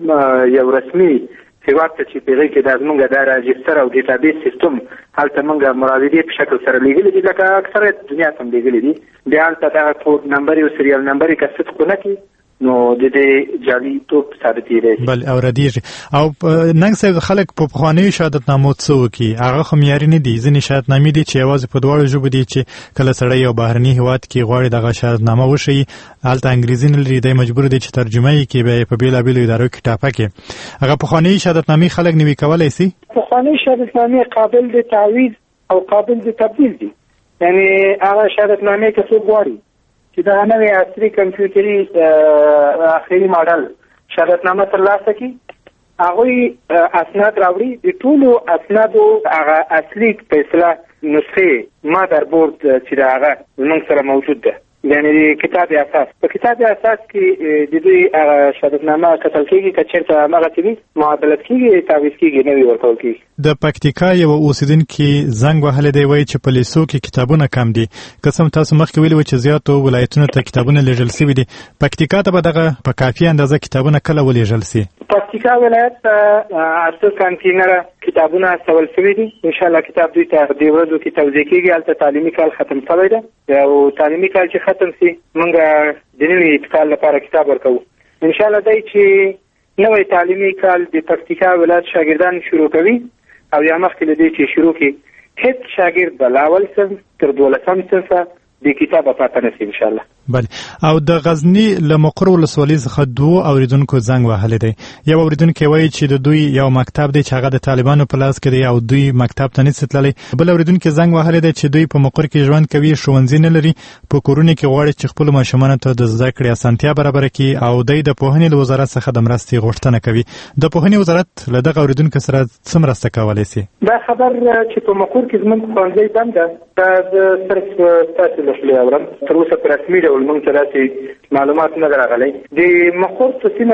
یو رسمي هېواد ته چې په هغې کې دا زمونږ دا راجستر او ډیټابیس سیستم هلته مونږ مراودې په شکل سره لیږلي دي، لکه اکثریت دنیا ته هم لیږلي دي. بیا هلته دغه کوډ نمبر او سریال نمبر یې که صدق ونه کړي نو د دې جعلي توپ ثابتېدی شي. بل او ردیږي. او ننګ صاحب خلک په پخوانیو شهادتنامو څه وکړي؟ هغه خو معیاري نه دي. ځینې شهادتنامې دي چې یوازې په 2 ژبو دي چې کله سړی یو بهرني هېواد کې غواړي دغه شهادتنامه وښیي، هلته انګریزي نه لري، دی مجبور دی چې ترجمه یې کړي، بیا یې په بېلابېلو ادارو کې ټاپه کړي. هغه پخواني شهادتنامې خلک نوي کولی سي؟ پخواني شهادتنامې قابل د تعویض او قابل د تبدیل دي. یعنې هغه شهادتنامې که څوک غواړي چې دا نوې عصري کمپیوټري اخري ماډل شهادتنامه ترلاسه کړي، هغوی اسناد راوړي. د ټولو اسنادو هغه اصلي فیصله نسخې مادر بورډ چې د هغه زموږ سره موجود ده، یعنې د کتاب اساس. په کتاب اساس کې د دوی هغه شهادتنامه کتل کېږي، که چېرته همغسې وي معادلت کېږي، تعویض کېږي، نوي ورکول کېږي. د پکتیکا یو اوسیدونکي زنګ وهلی دی، وایي چې په لیسو کې کتابونه کم دي. قسم تاسو مخکې ویلي وو چې زیاتو ولایتونو ته کتابونه لیږل سوي دي. پکتیکا ته به دغه په کافي اندازه کتابونه کله ولیږل سي؟ پکتیکا ولایت ته 8 کانتینره کتابونه استول شوي دي. انشاءالله کتاب دوی ته دې ورځو کې توزیع کېږي. هلته تعلیمي کال ختم شوی دی او تعلیمي کال چې ختم شي موږ د نوي کال لپاره کتاب ورکوو. انشاءالله دی چې نوی تعلیمي کال د پکتیکا ولایت شاګردان شروع کوي او یا مخکې له دې چې شروع کړي هیڅ شاګرد به له اول صنف تر 12 صنفه د کتابه پاته نشي انشاءالله. بله او د غزنی له مقر ولسوالۍ څخه 2 اوریدونکو زنګ وهلی دی. یو اوریدونکی وایي چې د دوی یو مکتب دی چې هغه د طالبانو په لاس کې دی او دوی مکتب ته نشي تللی. بل اوریدونکی زنګ وهلی دی چې دوی په مقر کې ژوند کوي، ښوونځي نه لري، په کورونو کې غواړي چې خپلو ماشومانو ته د زده کړې اسانتیا برابره کړي او دوی د پوهنې له وزارت څخه د مرستې غوښتنه کوي. د پوهنې وزارت له دغه اوریدونکو سره څه مرسته کولی شي؟ دا خبر چې په مقر کې زموږ ښوونځی بند ده دا صرف ستاسو له خولې اورم. تر اوسه په رسمي ډول موږ ته داسې معلومات نه ده راغلی. د مقر په سیمه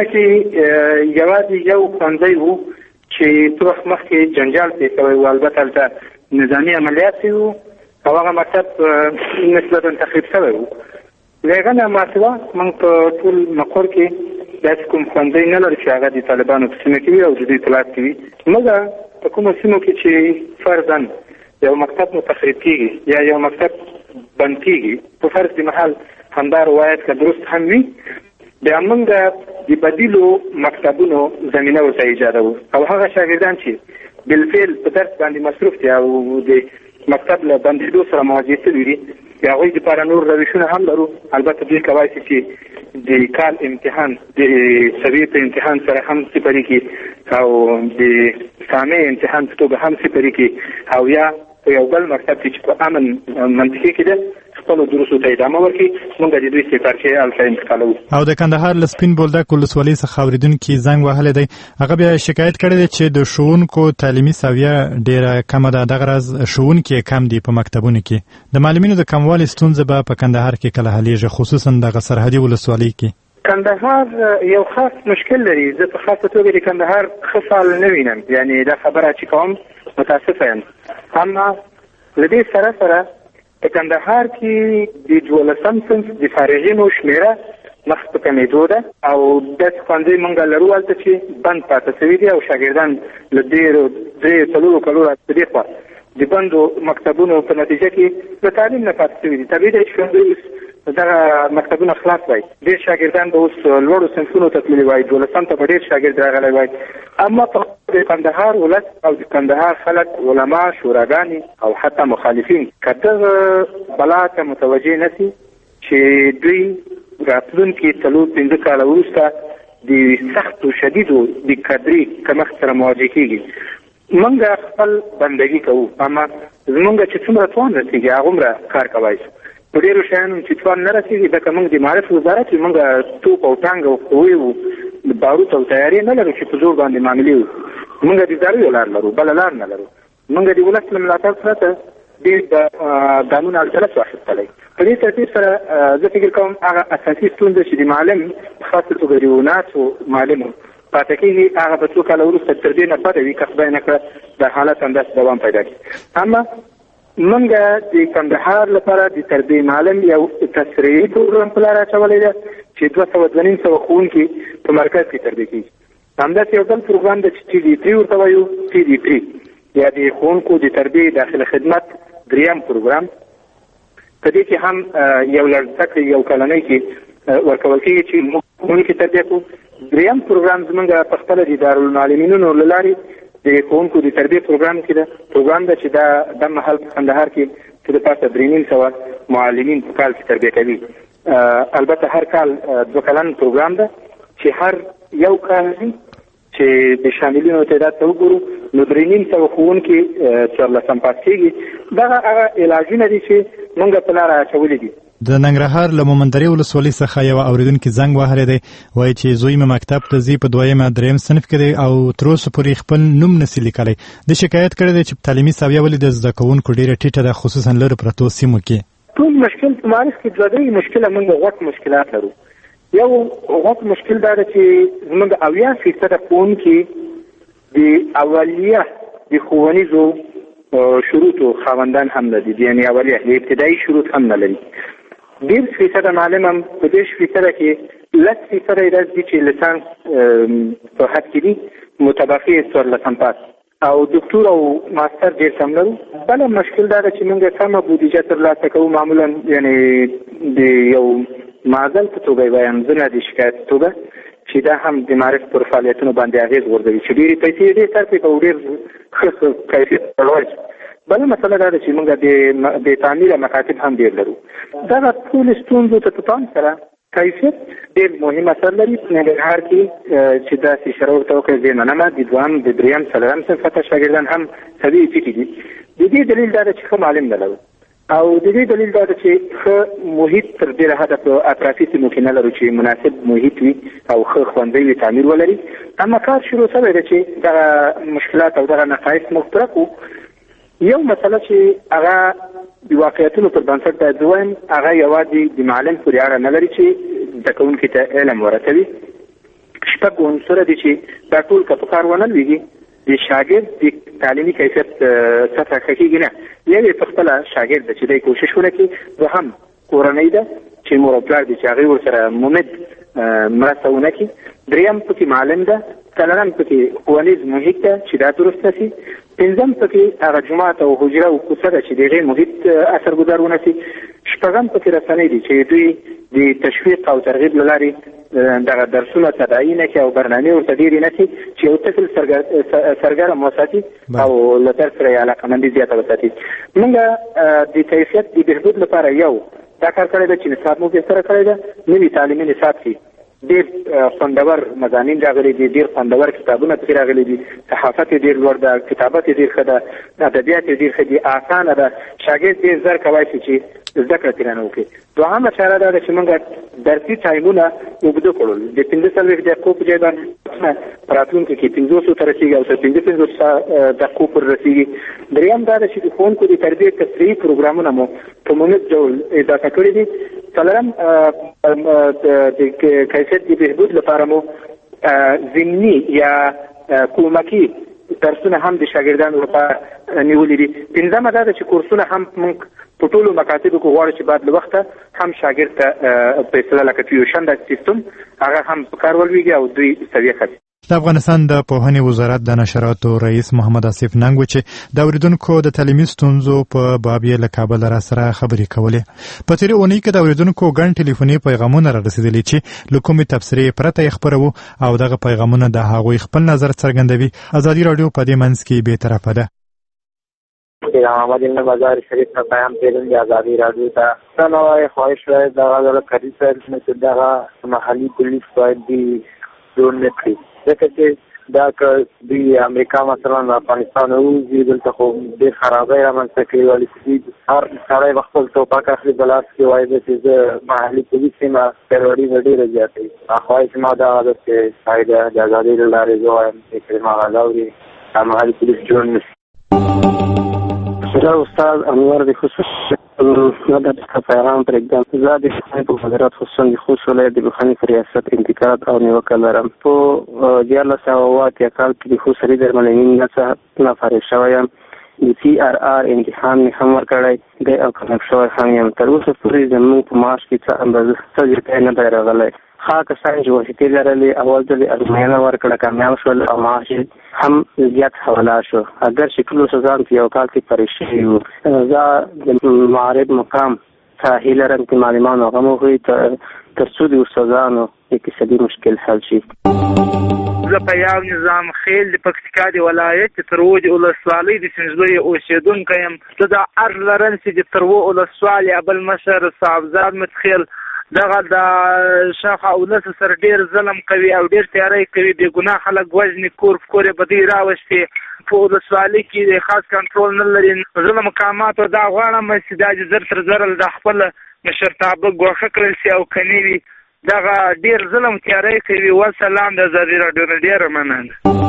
کې یوازې یو ښوونځی و چې څه وخت مخکې جنجال پرې شوی و، البته هلته نظامي عملیات شوي وو او هغه مکتب نسبتا تخریب شوی و. له هغه نه ماسوه موږ په ټول مقر کې داسې کوم ښوونځی نه لرو چې هغه د طالبانو په سیمه کې وي او د دوی په لاس کې وي. موږ په کومو سیمو کې چې فرضاً یو مکتب مو تخریب کېږي یا یو مکتب بند کېږي، په فرض د محل همدا روایت که درست هم وي، بیا موږ د بدیلو مکتبونو زمینه ورته ایجادوو او هغه شاګردان چې بالفعل په درس باندې مصروف دي او د مکتب له بندېدو سره مواجه شوي دي د هغوی دپاره نور روشونه هم لرو. البته دوی کولی شي چې د کال امتحان د سویې په امتحان سره هم سپري کړي او د سامع امتحان په توګه هم سپري کړي او یا په یو بل مکتب کې چې په امن منطقې کې ده خپلو دروسو ته ادامه ورکړي. موږ د دوی سفارچې هلته انتقالوو. او د کندهار له سپین بولدک ولسوالۍ څخه اورېدونکي زنګ وهلی دی. هغه بیا شکایت کړی دی چې د ښوونکو تعلیمي سویه ډېره کمه ده. دغه راز ښوونکي کم دي په مکتبونو کې. د معلمینو د کموالي ستونزه به په کندهار کې کله حلیږي، خصوصا دغه سرحدي ولسوالۍ کې. کندهار یو خاص مشکل لري. زه په خاصه توګه د کندهار ښه فعال نه وینم، یعنی دا خبره چې کوم متاسفه یم. اما له دې سره سره په کندهار کې د 12 صنف د فارغینو شمیره مخ په کمېدو ده او داسې ښوونځي موږ لرو هلته چې بند پاته شوي دي او شاګردان له درې څلورو کلونو په دې خوا د بندو مکتبونو په نتیجه کې له تعلیم نه پاته شوي دي. طبیعي ده چې دغه مکتبونه خلاص وای، ډېر شاګردان به اوس لوړو صنفونو ته تللي وای، 12 ته به ډېر شاګرد راغلی وای. اما په کندهار ولس او د کندهار خلک، علما، شوراګانې او حتی مخالفین که دغه بلا ته متوجه نشي چې دوی راتلونکي 4-5 کاله وروسته د سختو شدیدو د کادري کمښت سره مواجه کېږي. موږ خپل بندګي کوو، اما زموږ چې څومره توان رسېږي هغومره کار کولی شو. په ډېرو شیانو چې توان نه رسېږي ځکه موږ د معارف وزارت یو، موږ توپ او ټانګ او قوې وو، باروت او تیارې نه لرو چې په زور باندې معاملې وو. موږ د ادارې لار لرو، بله لار نه لرو. موږ د ولس له ملاتړ پرته ډېر ګامونه هلته نشو اخیستلی. په دې ترتیب سره زه فکر کوم هغه اساسي ستونزه چې د معلم په خاصه توګه د وناتو معلم پاته کېږي هغه به څو کاله وروسته تر دې نه پاته وي که خدای نه کړه د حالت همداسې دوام پیدا کړي. اما موږ د کندهار لپاره د تربیې معلم یو تشریحي پروګرام په لاره اچولی ده چې 200 ښوونکي په مرکز کې تربیه کېږي. همداسې یو بل پروګرام ده چې TD3 ورته وایو، TD3 یا د ښوونکو د تربیې داخله خدمت 3م پروګرام. په دې کې هم یو لړ زده کړې یو کلنۍ کې ورکول کېږي چې موږ ښوونکي تربیه کړو. 3م پروګرام زموږ په خپله د دارالمعلمینونو له لارې د ښوونکو د تربیې پروګرام کې ده. پروګرام ده چې دا د مهال په کندهار کې څه د پاسه 3,500 معلمین په کال کې تربیه کوي. البته هر کال 2 کلن پروګرام ده چې هر یو کال چې د شاملینو تعداد ته وګورو نو 3,500 ښوونکي 14 پاس کېږي. دغه هغه علاجونه دي چې موږ په لاره اچولي دي. د ننګرهار له مومندرې ولسوالۍ څخه یو اوریدونکي زنګ وهلی دی. وایي چې زوی مې مکتب ته ځي، په 2م 3م صنف کې دی او تر اوسه پورې خپل نوم نسي لیکلی. د شکایت کړی دی چې په تعلیمي سویه ولې د زده کوونکو ډېره ټیټه ده، خصوصا لرې پرتو سیمو کې. ټول مشکل په معارف کې 2 مشکله موږ غوټ مشکلات لرو. یو غوټ مشکل دا ده چې زموږ 80% ښوونکي د اولیه د ښوونیزو شروطو خاوندان هم نه دي، یعنې اولیه د ابتدایي شروط هم نه لري. 10% معلم هم په 10% کې 10% راځي چې لیسانس په حد کې دي متبقي 14 پاس او دکتور او ماستر ډېر کم لرو. بل مشکل دا ده چې موږ سمه بودیجه ترلاسه کوو، معمولا یعنی د یو معدل په توګه وایم زه نه د شکایت توګه چې دا هم د معرف پر فعالیتونو باندې اغېز غورځوي چې ډېرې پیسې دې صرفې په ډېر ښه کیفیت پرواز. بله مسله دا ده چې موږ د تعمیر مکاتب هم ډېر لرو. دغه ټولې ستونزو ته په پام سره کیفیت ډېر مهم اثر لري. په ننګرهار کې چې داسې اشاره ورته وکړه زه مننه د دویم د دریم څلورم صنفه شاګردان هم طبیعي ټیټې دي. د دې دلیل دا ده چې ښه معلم نه لرو او د دې دلیل دا ده چې ښه محیط تر ډېره حده په اطرافي سیمو کې نه لرو چې مناسب محیط وي او ښه ښوونځی وي تعمیر ولري. اما کار شروع شوی ده چې دغه مشکلات او دغه نقایص مخترق کړو. یو مسله چې هغه د واقعیتونو پر بنسټ باید ووایم هغه یوازې د معلم پورې اړه نه لري چې زده کوونکي ته علم ورسوي. شپږ عنصره دي چې دا ټول که په کار ونه لویږي د شاګرد د تعلیمي کیفیت سطحه ښه کېږي نه. یو یې په خپله شاګرد ده چې دی کوشش ونکړي، دوهم کورنۍ ده چې مور او پلار دي چې هغوی ورسره ممد مرسته ونه کړي، دریم پکې معلم ده، څلورم پکې ښوونیز محیط ده چې دا درست نشي، پنځم پکې هغه جومات او حجره او کوڅه ده چې د هغې محیط اثرګذار ونه شي، شپږم پکې رسنۍ دي چې دوی د تشویق او ترغیب له لارې دغه درسونه تداعي نه کړي او برنامې ورته ډېرې نه کړي چې یو طفل سرګرم وساتي او له درس سره یې علاقمندي زیاته وساتي. موږ د کیفیت د بهبود لپاره یو دا کار کړی ده چې نصاب مو بهتره کړی ده. نوي تعلیمي نصاب کې ډېر خوندور مضامین راغلي دي، ډېر خوندور کتابونه پکې راغلي دي، صحافت یې ډېر لوړ ده، کتابت یې ډېر ښه ده، ادبیات یې ډېر ښه دي، اسانه ده، شاګرد ډېر زر کولی شي چې زده کړه ترې نه وکړي. دوهمه چاره دا ده چې موږ درسي ټایمونه اوږده کړل. د 45 دقیقو په ځای باندې په راتلونکي کې 500 ته رسېږي او تر 55 دقیقو پورې رسېږي. دریم دا ده چې د ښوونکو د تربیې تصریحي پروګرامونه مو په منظم ډول اضافه کړي دي. څلورم د کیفیت د بهبود لپاره مو ضمني یا کومکي درسونه هم د شاګردانو لپاره نیولي دي. پنځمه دا ده چې کورسونه هم موږ په ټولو مکاتبو کې غواړو چې بعد له وخته هم شاګرد ته په اصطلاح لکه ټیوشن دا سیستم هغه هم په کار ولویږي او دوی سویه کړي. د افغانستان د پوهنې وزارت د نشراتو رئیس محمد آصف ننګ و چې د اوریدونکو د تعلیمي ستونزو په باب یې له کابل را سره خبرې کولې. په تېرې اونۍ کې د اوریدونکو ګڼ ټلیفوني پیغامونه را رسېدلي چې له کومې تبصرې پرته یې خپروو او دغه پیغامونه د هغوی خپل نظر څرګندوي. ازادي راډیو په دې منځ کې بېطرفه ده. محمد ابن بازار شریف کا قیام پیرن دی آزادی راډیو ته سنوای خواهش راځي دغه کړي چې دغه محلي پولیس باید دی جوړ نکړي ځکه چې دا که د امریکا مثلا افغانستان وځي دلته خو ډېر خرابۍ رامنځته کړي ولې چې هر سړی به خپل ټوپک اخلي بلاس کې وایي چې زه محلي پولیس یم تروریزم ډېره زیاته وي. خواهش ما دا ده چې باید د ازادۍ له لارې زه وایم چې کلمه غلاوري محلي پولیس جوړ نشي. زه استاد انور د خصوصي مدد پیغام پرېږدم. زه د په وزارت خصوصا د خوست ولایت د بخاري په ریاست انتقالات او نیوکه لرم. په 1980 کال کې د خوست سري درملنې نه فارغ شوی یم. د CRR امتحان مې هم ورکړی دی او کامیاب شوی هم یم. تر اوسه پورې زموږ په معاش کې څه اندازه څه زیاتی نه دی راغلی. ښه کسان چې واسطې لرلې اول ځل یې ازموینه ورکړه کامیاب شول او معاش هم زیات حواله شو. اگر چې ټولو استادان په یو کال کې پریښ شوي وو. زه د معارض مقام ته هیله لرم چې معلمان هغه وښیي تر څو د استادانو اقتصادي مشکل حل شي. زه په یو نظام خیل د پکتیکا د ولایت تروو د ولسوالۍ د سنځلوی اوسېدونکی یم. زه دا عرض لرم چې د تروو ولسوالۍ ابل مشر صاحبزاد متخیل دغه د شاخ او ولس سره ډېر ظلم کوي او ډېر تیاری کوي. بې ګناه خلک وژني، کور په کور یې بدۍ راوستې. په ولسوالۍ کې خاص کنټرول نه لري. زه د مقاماتو دا غواړم چې دا چې زر تر زره د خپل مشرتابه ګوښه کړل شي او که نه وي دغه ډېر ظلم تیاری کوي. والسلام. د ازادي راډیو نه ډېره مننه.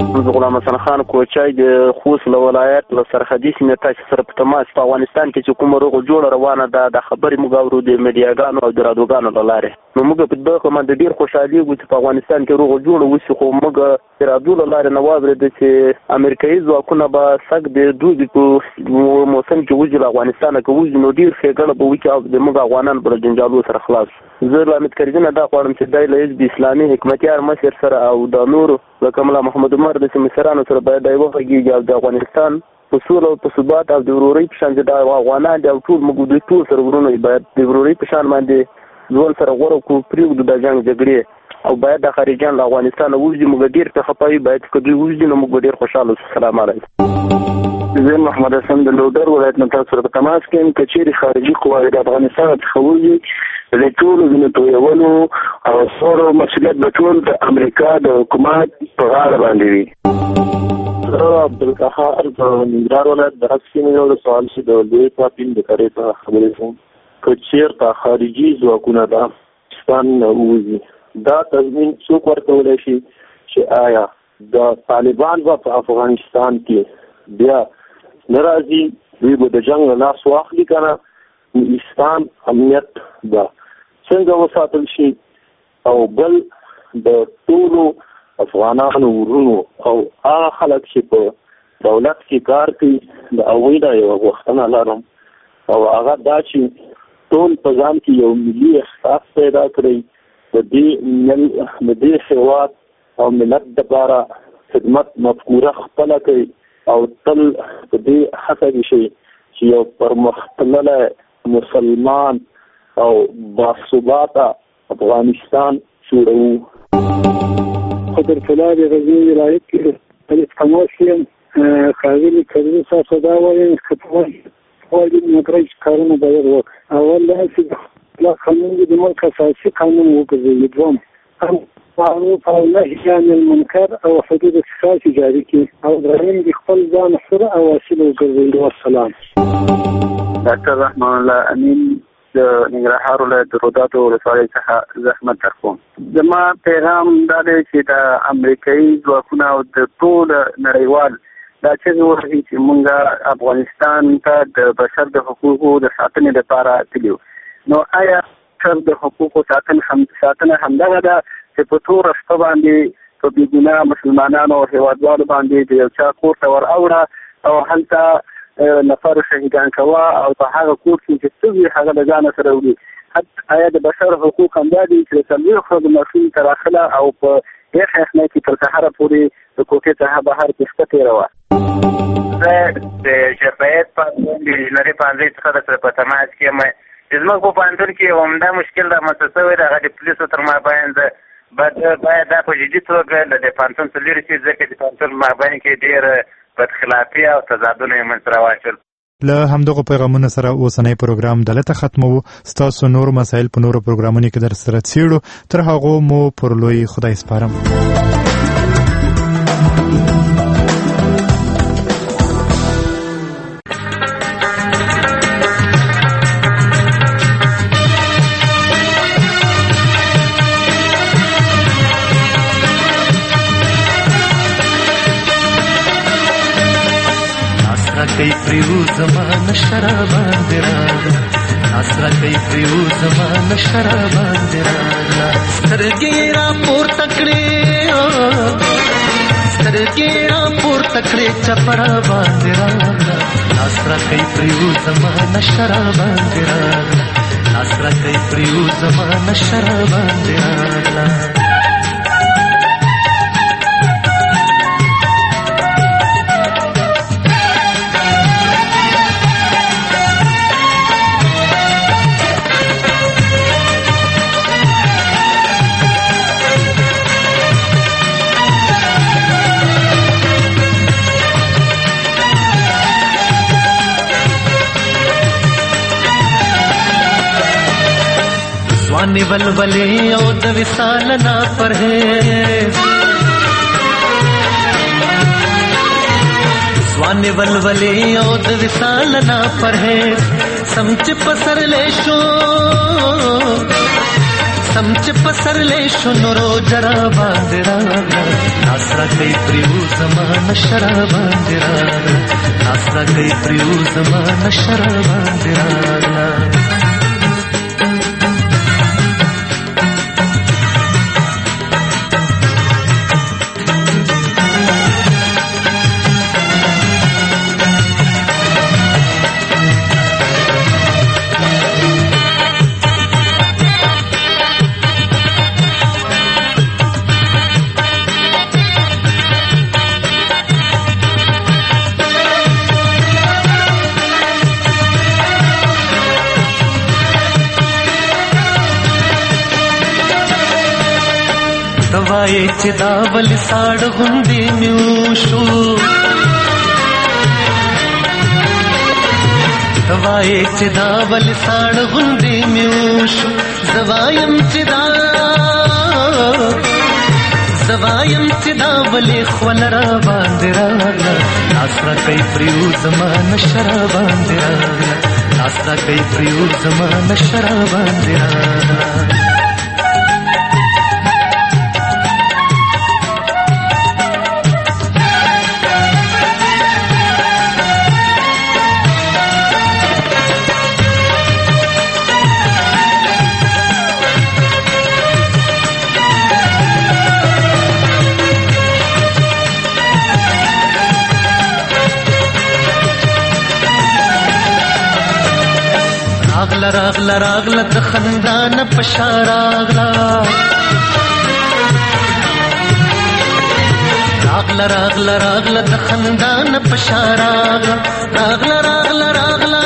غلام حسن خان کوچای د خوست ولایت له سرحدي سیمې ته سره په تماس په افغانستان کې چې کومه روغ جوړ روانه ده د خبرې موږ اورو د میډیاګانو او د رادیوګانو له لارې نو موږ په دغه باندې ډیر خوشحالي وو چې په افغانستان کې روغ جوړ وشي خو موږ د رادیو له لارې نو واورېدل چې امریکایي ځواکونه به سګ د دوی په موسم کې وځي له افغانستان کې وځي نو ډیر ښېګڼه به وکړي او د موږ افغانان به له جنجالو سره خلاص زه له حامد کرزي نه دا غواړم چې دی له حزب اسلامي حکمتیار مشر سره او د نورو لکه ملا محمد عمر د مشرانو سره باید دی وغږېږي او د افغانستان په سوله او په ثبات او د ورورۍ په شان د افغانان دي او ټول موږ دوی ټول سره ورونه باید د ورورۍ په شان باندې ژوند سره غوره کړو پرېږدو د جنګ جګړې او باید د خارجیان له افغانستانه ووځي موږ ډېر ته خفه یو باید که دوی ووځي نو موږ به ډېر خوشحاله اوسو. السلام علیکم. زه محمد حسن د لوګر ولایت نه تاسو سره په تماس کې یم که چیرې خارجي قواوې د افغانستان څخه ووځي د ټولو وینو تویولو او سورو مسؤلیت به ټول د امریکا د حکومت په غاړه باندې وي. زه عبدالقهار د ننګرهار ولایت د هغه سیمې یو سوال چې د لوی پاپین د کارې په خبرې کوم که چېرته خارجي ځواکونه د افغانستان نه ووځي دا تضمین څوک ورکولی شي چې آیا د طالبان به په افغانستان کې بیا نه راځي دوی به د جنګ له لاس واخلي که نه اسلام امنیت به څنګه وساتل شي او بل د ټولو افغانانو ورونو او هغه خلک چې په دولت کې کار کوي د هغوی نه یوه غوښتنه لرم او هغه دا چې ټول په ځان کې یو ملي احساس پیدا کړئ د دې هېواد او ملت دپاره خدمت مفکوره خپله کوي او تل په دې هڅه کې شي چې یو پرمختللی مسلمان او باثباته افغانستان جوړوو. قدرتالله د غزني ولایت کې په تماس یم ښاغلي کرزي صاحب ته دا وایم که غواړي مدرج کارونه باید وکړي اول دا چې د قانون د ملک اساسي قانون وګرځوي دوم معروف او نهي عن المنکر او حدود الصفات جاري کړي او درېیم د خپل ځان سره او وسیله وګرځوي. والسلام. ډاکټر رحمان الله امین د ننګرهار ولایت د روداتو ولسوالۍ څخه زحمت درکوم. زما پیغام دا دی چې د امریکایي ځواکونه او د ټول نړیوال دا چې وایي چې موږ افغانستان ته د بشر د حقوقو د ساتنې لپاره تللو نو آیا بشر د حقوقو ساتنه همدغه ده چې په تور شپه باندې په بېګناه مسلمانانو او هېوادوالو باندې د یو چا کور ته ور اوړه او هلته نفر شهیدان کوه او په هغه کور کې چې څه وي هغه د ځانه سره وړي. آیا د بشر حقوق همدا دي چې د څلوېښتو د ماشوم تر اخره او په یخ یخنۍ کې تر سهاره پورې د کوټې څخه بهر کې شپه تېروه؟ زه د شفایت پوهنتون د انجینرۍ پوهنځۍ څخه درسره په تماس کې یم. زموږ په پوهنتون کې عمده مشکل رامنځته شوی د هغه د پولیسو تر مابین باید دا په جدي توګه له د پوهنتون څخه لرې شي ځکه د پوهنتون مابین کې ډېر بدخلافي او تضادونه یې منځته راواچول. له همدغو پیغامونو سره اوسنی پروګرام دلته ختموو. ستاسو نور مسایل په نورو پروګرامونو کې در سره څېړو. تر هغو مو پر لوی خدای سپارم. کئی پریو زمان شرابان دیرانا ناسرا کئی پریو زمان شرابان دیرانا سترگیرا پور تکڑے سترگیرا پور تکڑے چپرابان دیرانا ناسرا کئی پریو زمان شرابان دیرانا ناسرا کئی پریو زمان شرابان دیرانا. ځواني ولولې او د وصال نه پرهیز ځواني ولولې او د وصال نه پرهیز سمچ پسر لې شو سم چې پسرلې شو نورو جرا باندې راغله ناسرا کوي پریو زمانه شرا باندې راغله ناسرا کوي پریو زمانه شرا باندې راغله وای چې دا ول ساړ غوندې میوشو وای چې دا ول ساړ غوندې میوشو زوایم چې دا ول خول را باندې راغله ناسرا کوي پریو زمانه شرا باندې راغله ناسرا کوي پریو زمانه شرا باندې راغله راغله د خندان پشا راغله د خندان پشا راغله